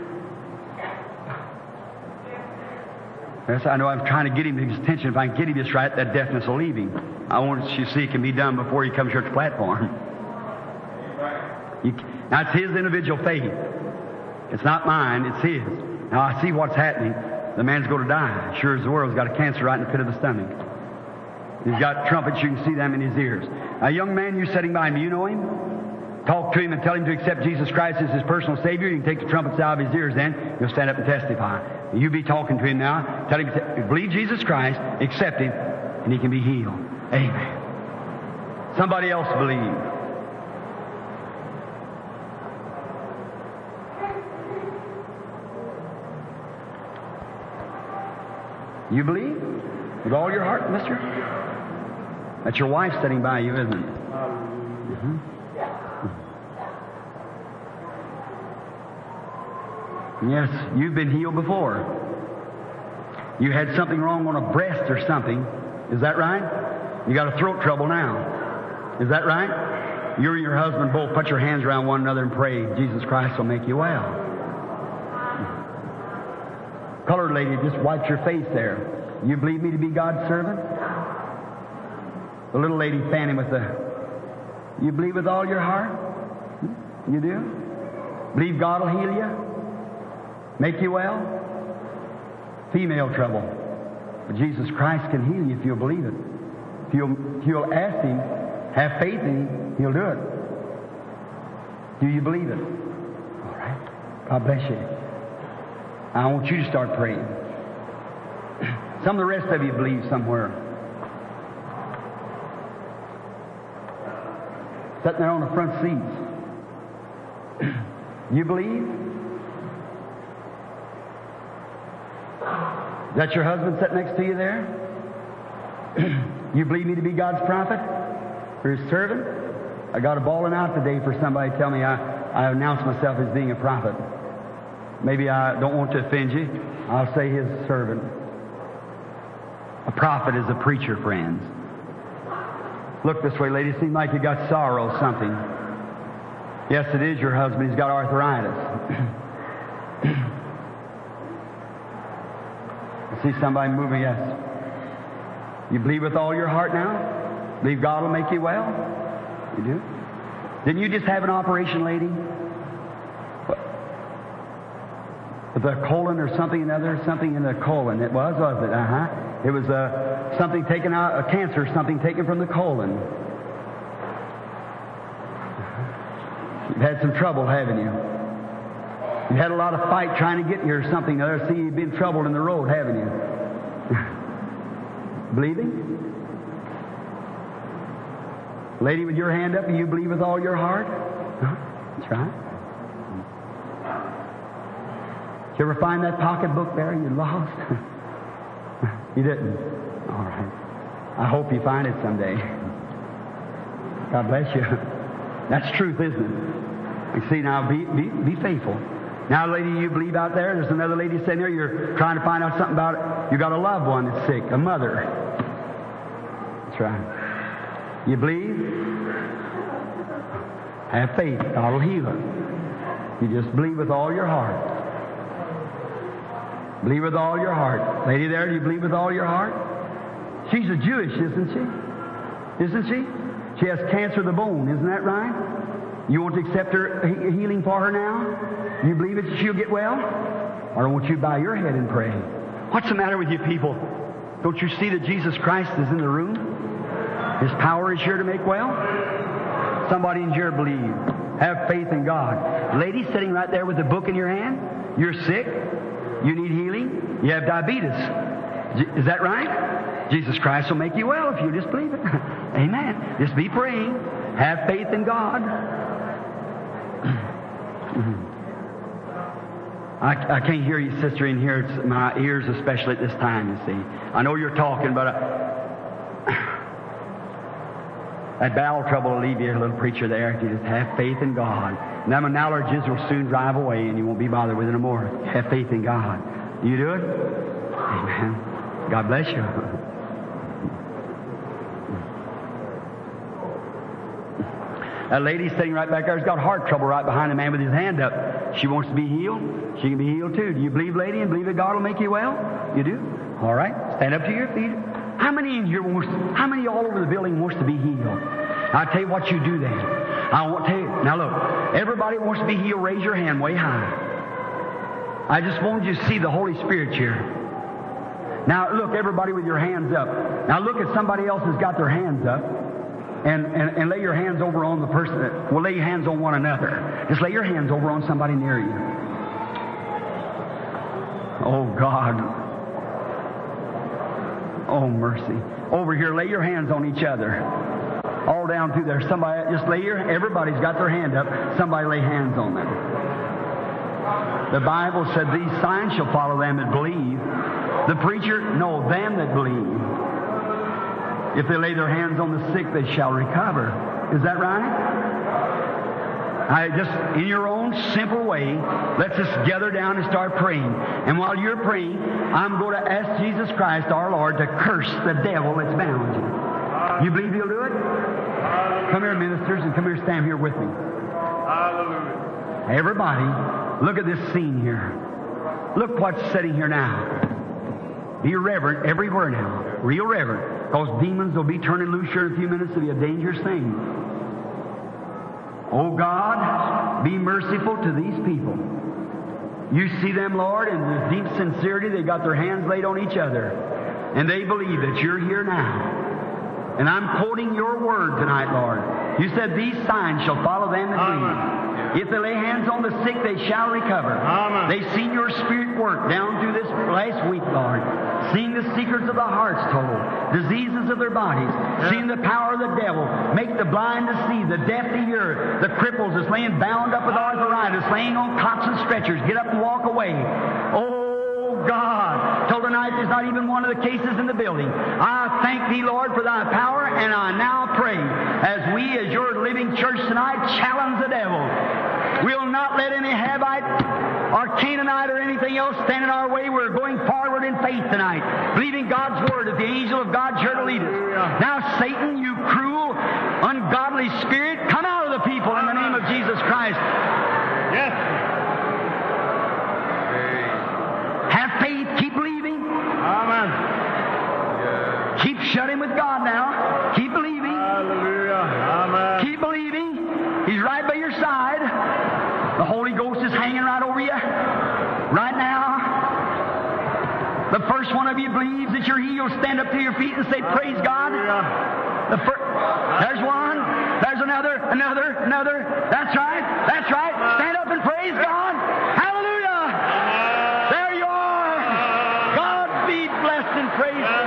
Yes, I know I'm trying to get him his attention. If I can get him this right, that deafness will leave him. I want you to see it can be done before he comes here to the platform. You, now, it's his individual faith. It's not mine, it's his. Now, I see what's happening. The man's going to die. Sure as the world, he's got a cancer right in the pit of the stomach. He's got trumpets, you can see them in his ears. A young man, you're sitting by him, do you know him? talk to him and tell him to accept Jesus Christ as his personal Savior. You can take the trumpets out of his ears then. You'll stand up and testify. You be talking to him now. Tell him to believe Jesus Christ, accept him, and he can be healed. Amen. Somebody else believe. You believe? With all your heart, mister? That's your wife sitting by you, isn't it? Mm-hmm. Yes, you've been healed before. You had something wrong on a breast or something. Is that right? You got a throat trouble now. Is that right? You and your husband both put your hands around one another and pray. Jesus Christ will make you well. Colored lady, just wiped your face there. You believe me to be God's servant? The little lady fanning with the... You believe with all your heart? You do? Believe God will heal you? Make you well? Female trouble. But Jesus Christ can heal you if you'll believe it. If you'll, if you'll ask Him, have faith in Him, He'll do it. Do you believe it? All right. God bless you. I want you to start praying. Some of the rest of you believe somewhere. Sitting there on the front seats. You believe? Is that your husband sitting next to you there? You believe me to be God's prophet? Or His servant? I got a bawling out today for somebody to tell me I, I announced myself as being a prophet. Maybe I don't want to offend you. I'll say His servant. A prophet is a preacher, friends. Look this way, lady. It seems like you got sorrow, something. Yes, it is your husband. He's got arthritis. I see somebody moving. Yes. You believe with all your heart now? Believe God will make you well? You do? Didn't you just have an operation, lady? With a colon or something another, something in the colon. It was, was it? Uh-huh. It was uh, something taken out, a cancer, something taken from the colon. You've had some trouble, haven't you? You've had a lot of fight trying to get here or something or other. See, you've been troubled in the road, haven't you? Believing? Lady with your hand up, do you believe with all your heart? Huh? That's right. Did you ever find that pocketbook there you lost? You didn't? All right. I hope you find it someday. God bless you. That's truth, isn't it? You see, now, be, be, be faithful. Now, lady, you believe out there? There's another lady sitting there. You're trying to find out something about it. You got a loved one that's sick, a mother. That's right. You believe? Have faith. God will heal her. You just believe with all your heart. Believe with all your heart. Lady there, do you believe with all your heart? She's a Jewish, isn't she? Isn't she? She has cancer of the bone, isn't that right? You want to accept her he- healing for her now? You believe it, she'll get well? Or won't you bow your head and pray? What's the matter with you people? Don't you see that Jesus Christ is in the room? His power is here to make well? Somebody in here believe. Have faith in God. Lady sitting right there with the book in your hand, you're sick. You need healing. You have diabetes. Is that right? Jesus Christ will make you well if you just believe it. Amen. Just be praying. Have faith in God. I, I can't hear you, sister, in here. It's my ears, especially at this time, you see. I know you're talking, but I, that bowel trouble will leave you, a little preacher there, if you just have faith in God. And them allergies will soon drive away and you won't be bothered with it no more. Have faith in God. You do it? Amen. God bless you. That lady sitting right back there has got heart trouble right behind the man with his hand up. She wants to be healed. She can be healed too. Do you believe, lady, and believe that God will make you well? You do? All right. Stand up to your feet. How many in here wants, how many all over the building wants to be healed? I'll tell you what you do then. I want to tell you. Now look, everybody wants to be healed. Raise your hand way high. I just wanted you to see the Holy Spirit here. Now look, everybody with your hands up. Now look at somebody else who's got their hands up. and, and, and lay your hands over on the person that, well, lay your hands on one another. Just lay your hands over on somebody near you. Oh, God. Oh, mercy. Over here, lay your hands on each other. All down through there. Somebody, just lay your, everybody's got their hand up. Somebody lay hands on them. The Bible said these signs shall follow them that believe. The preacher, no, them that believe. If they lay their hands on the sick, they shall recover. Is that right? I just, in your own simple way, let's just gather down and start praying. And while you're praying, I'm going to ask Jesus Christ, our Lord, to curse the devil that's bound you. You believe He'll do it? Come here, ministers, and come here, stand here with me. Hallelujah. Everybody, look at this scene here. Look what's sitting here now. Be reverent everywhere now. Real reverent. Because demons will be turning loose here in a few minutes. It'll be a dangerous thing. Oh God, be merciful to these people. You see them, Lord, in the deep sincerity. They got their hands laid on each other. And they believe that you're here now. And I'm quoting your word tonight, Lord. You said these signs shall follow them that believe. If they lay hands on the sick, they shall recover. Amen. They've seen your Spirit work down through this last week, Lord. Seeing the secrets of the heart's told, diseases of their bodies, Yeah. seeing the power of the devil, make the blind to see, the deaf to hear, the cripples that's laying bound up with arthritis, laying on cots and stretchers, get up and walk away. Oh God, till tonight there's not even one of the cases in the building. I thank Thee, Lord, for Thy power, and I now pray, as we, as your living church tonight, challenge the devil. We'll not let any Havite or Canaanite or anything else stand in our way. We're going forward in faith tonight, believing God's word that the angel of God's here to lead us. Now, Satan, you cruel, ungodly spirit, come out of the people in the name of Jesus Christ. Yes. Have faith, keep believing. Amen. Keep shutting with God now. Keep believing. Hallelujah. Amen. Keep believing. He's right by your side. The Holy Ghost is hanging right over you. Right now. The first one of you believes that you're healed. Stand up to your feet and say, praise God. The fir- There's one. There's another. Another. Another. That's right. That's right. Stand up and praise God. Hallelujah. There you are. God be blessed and praised.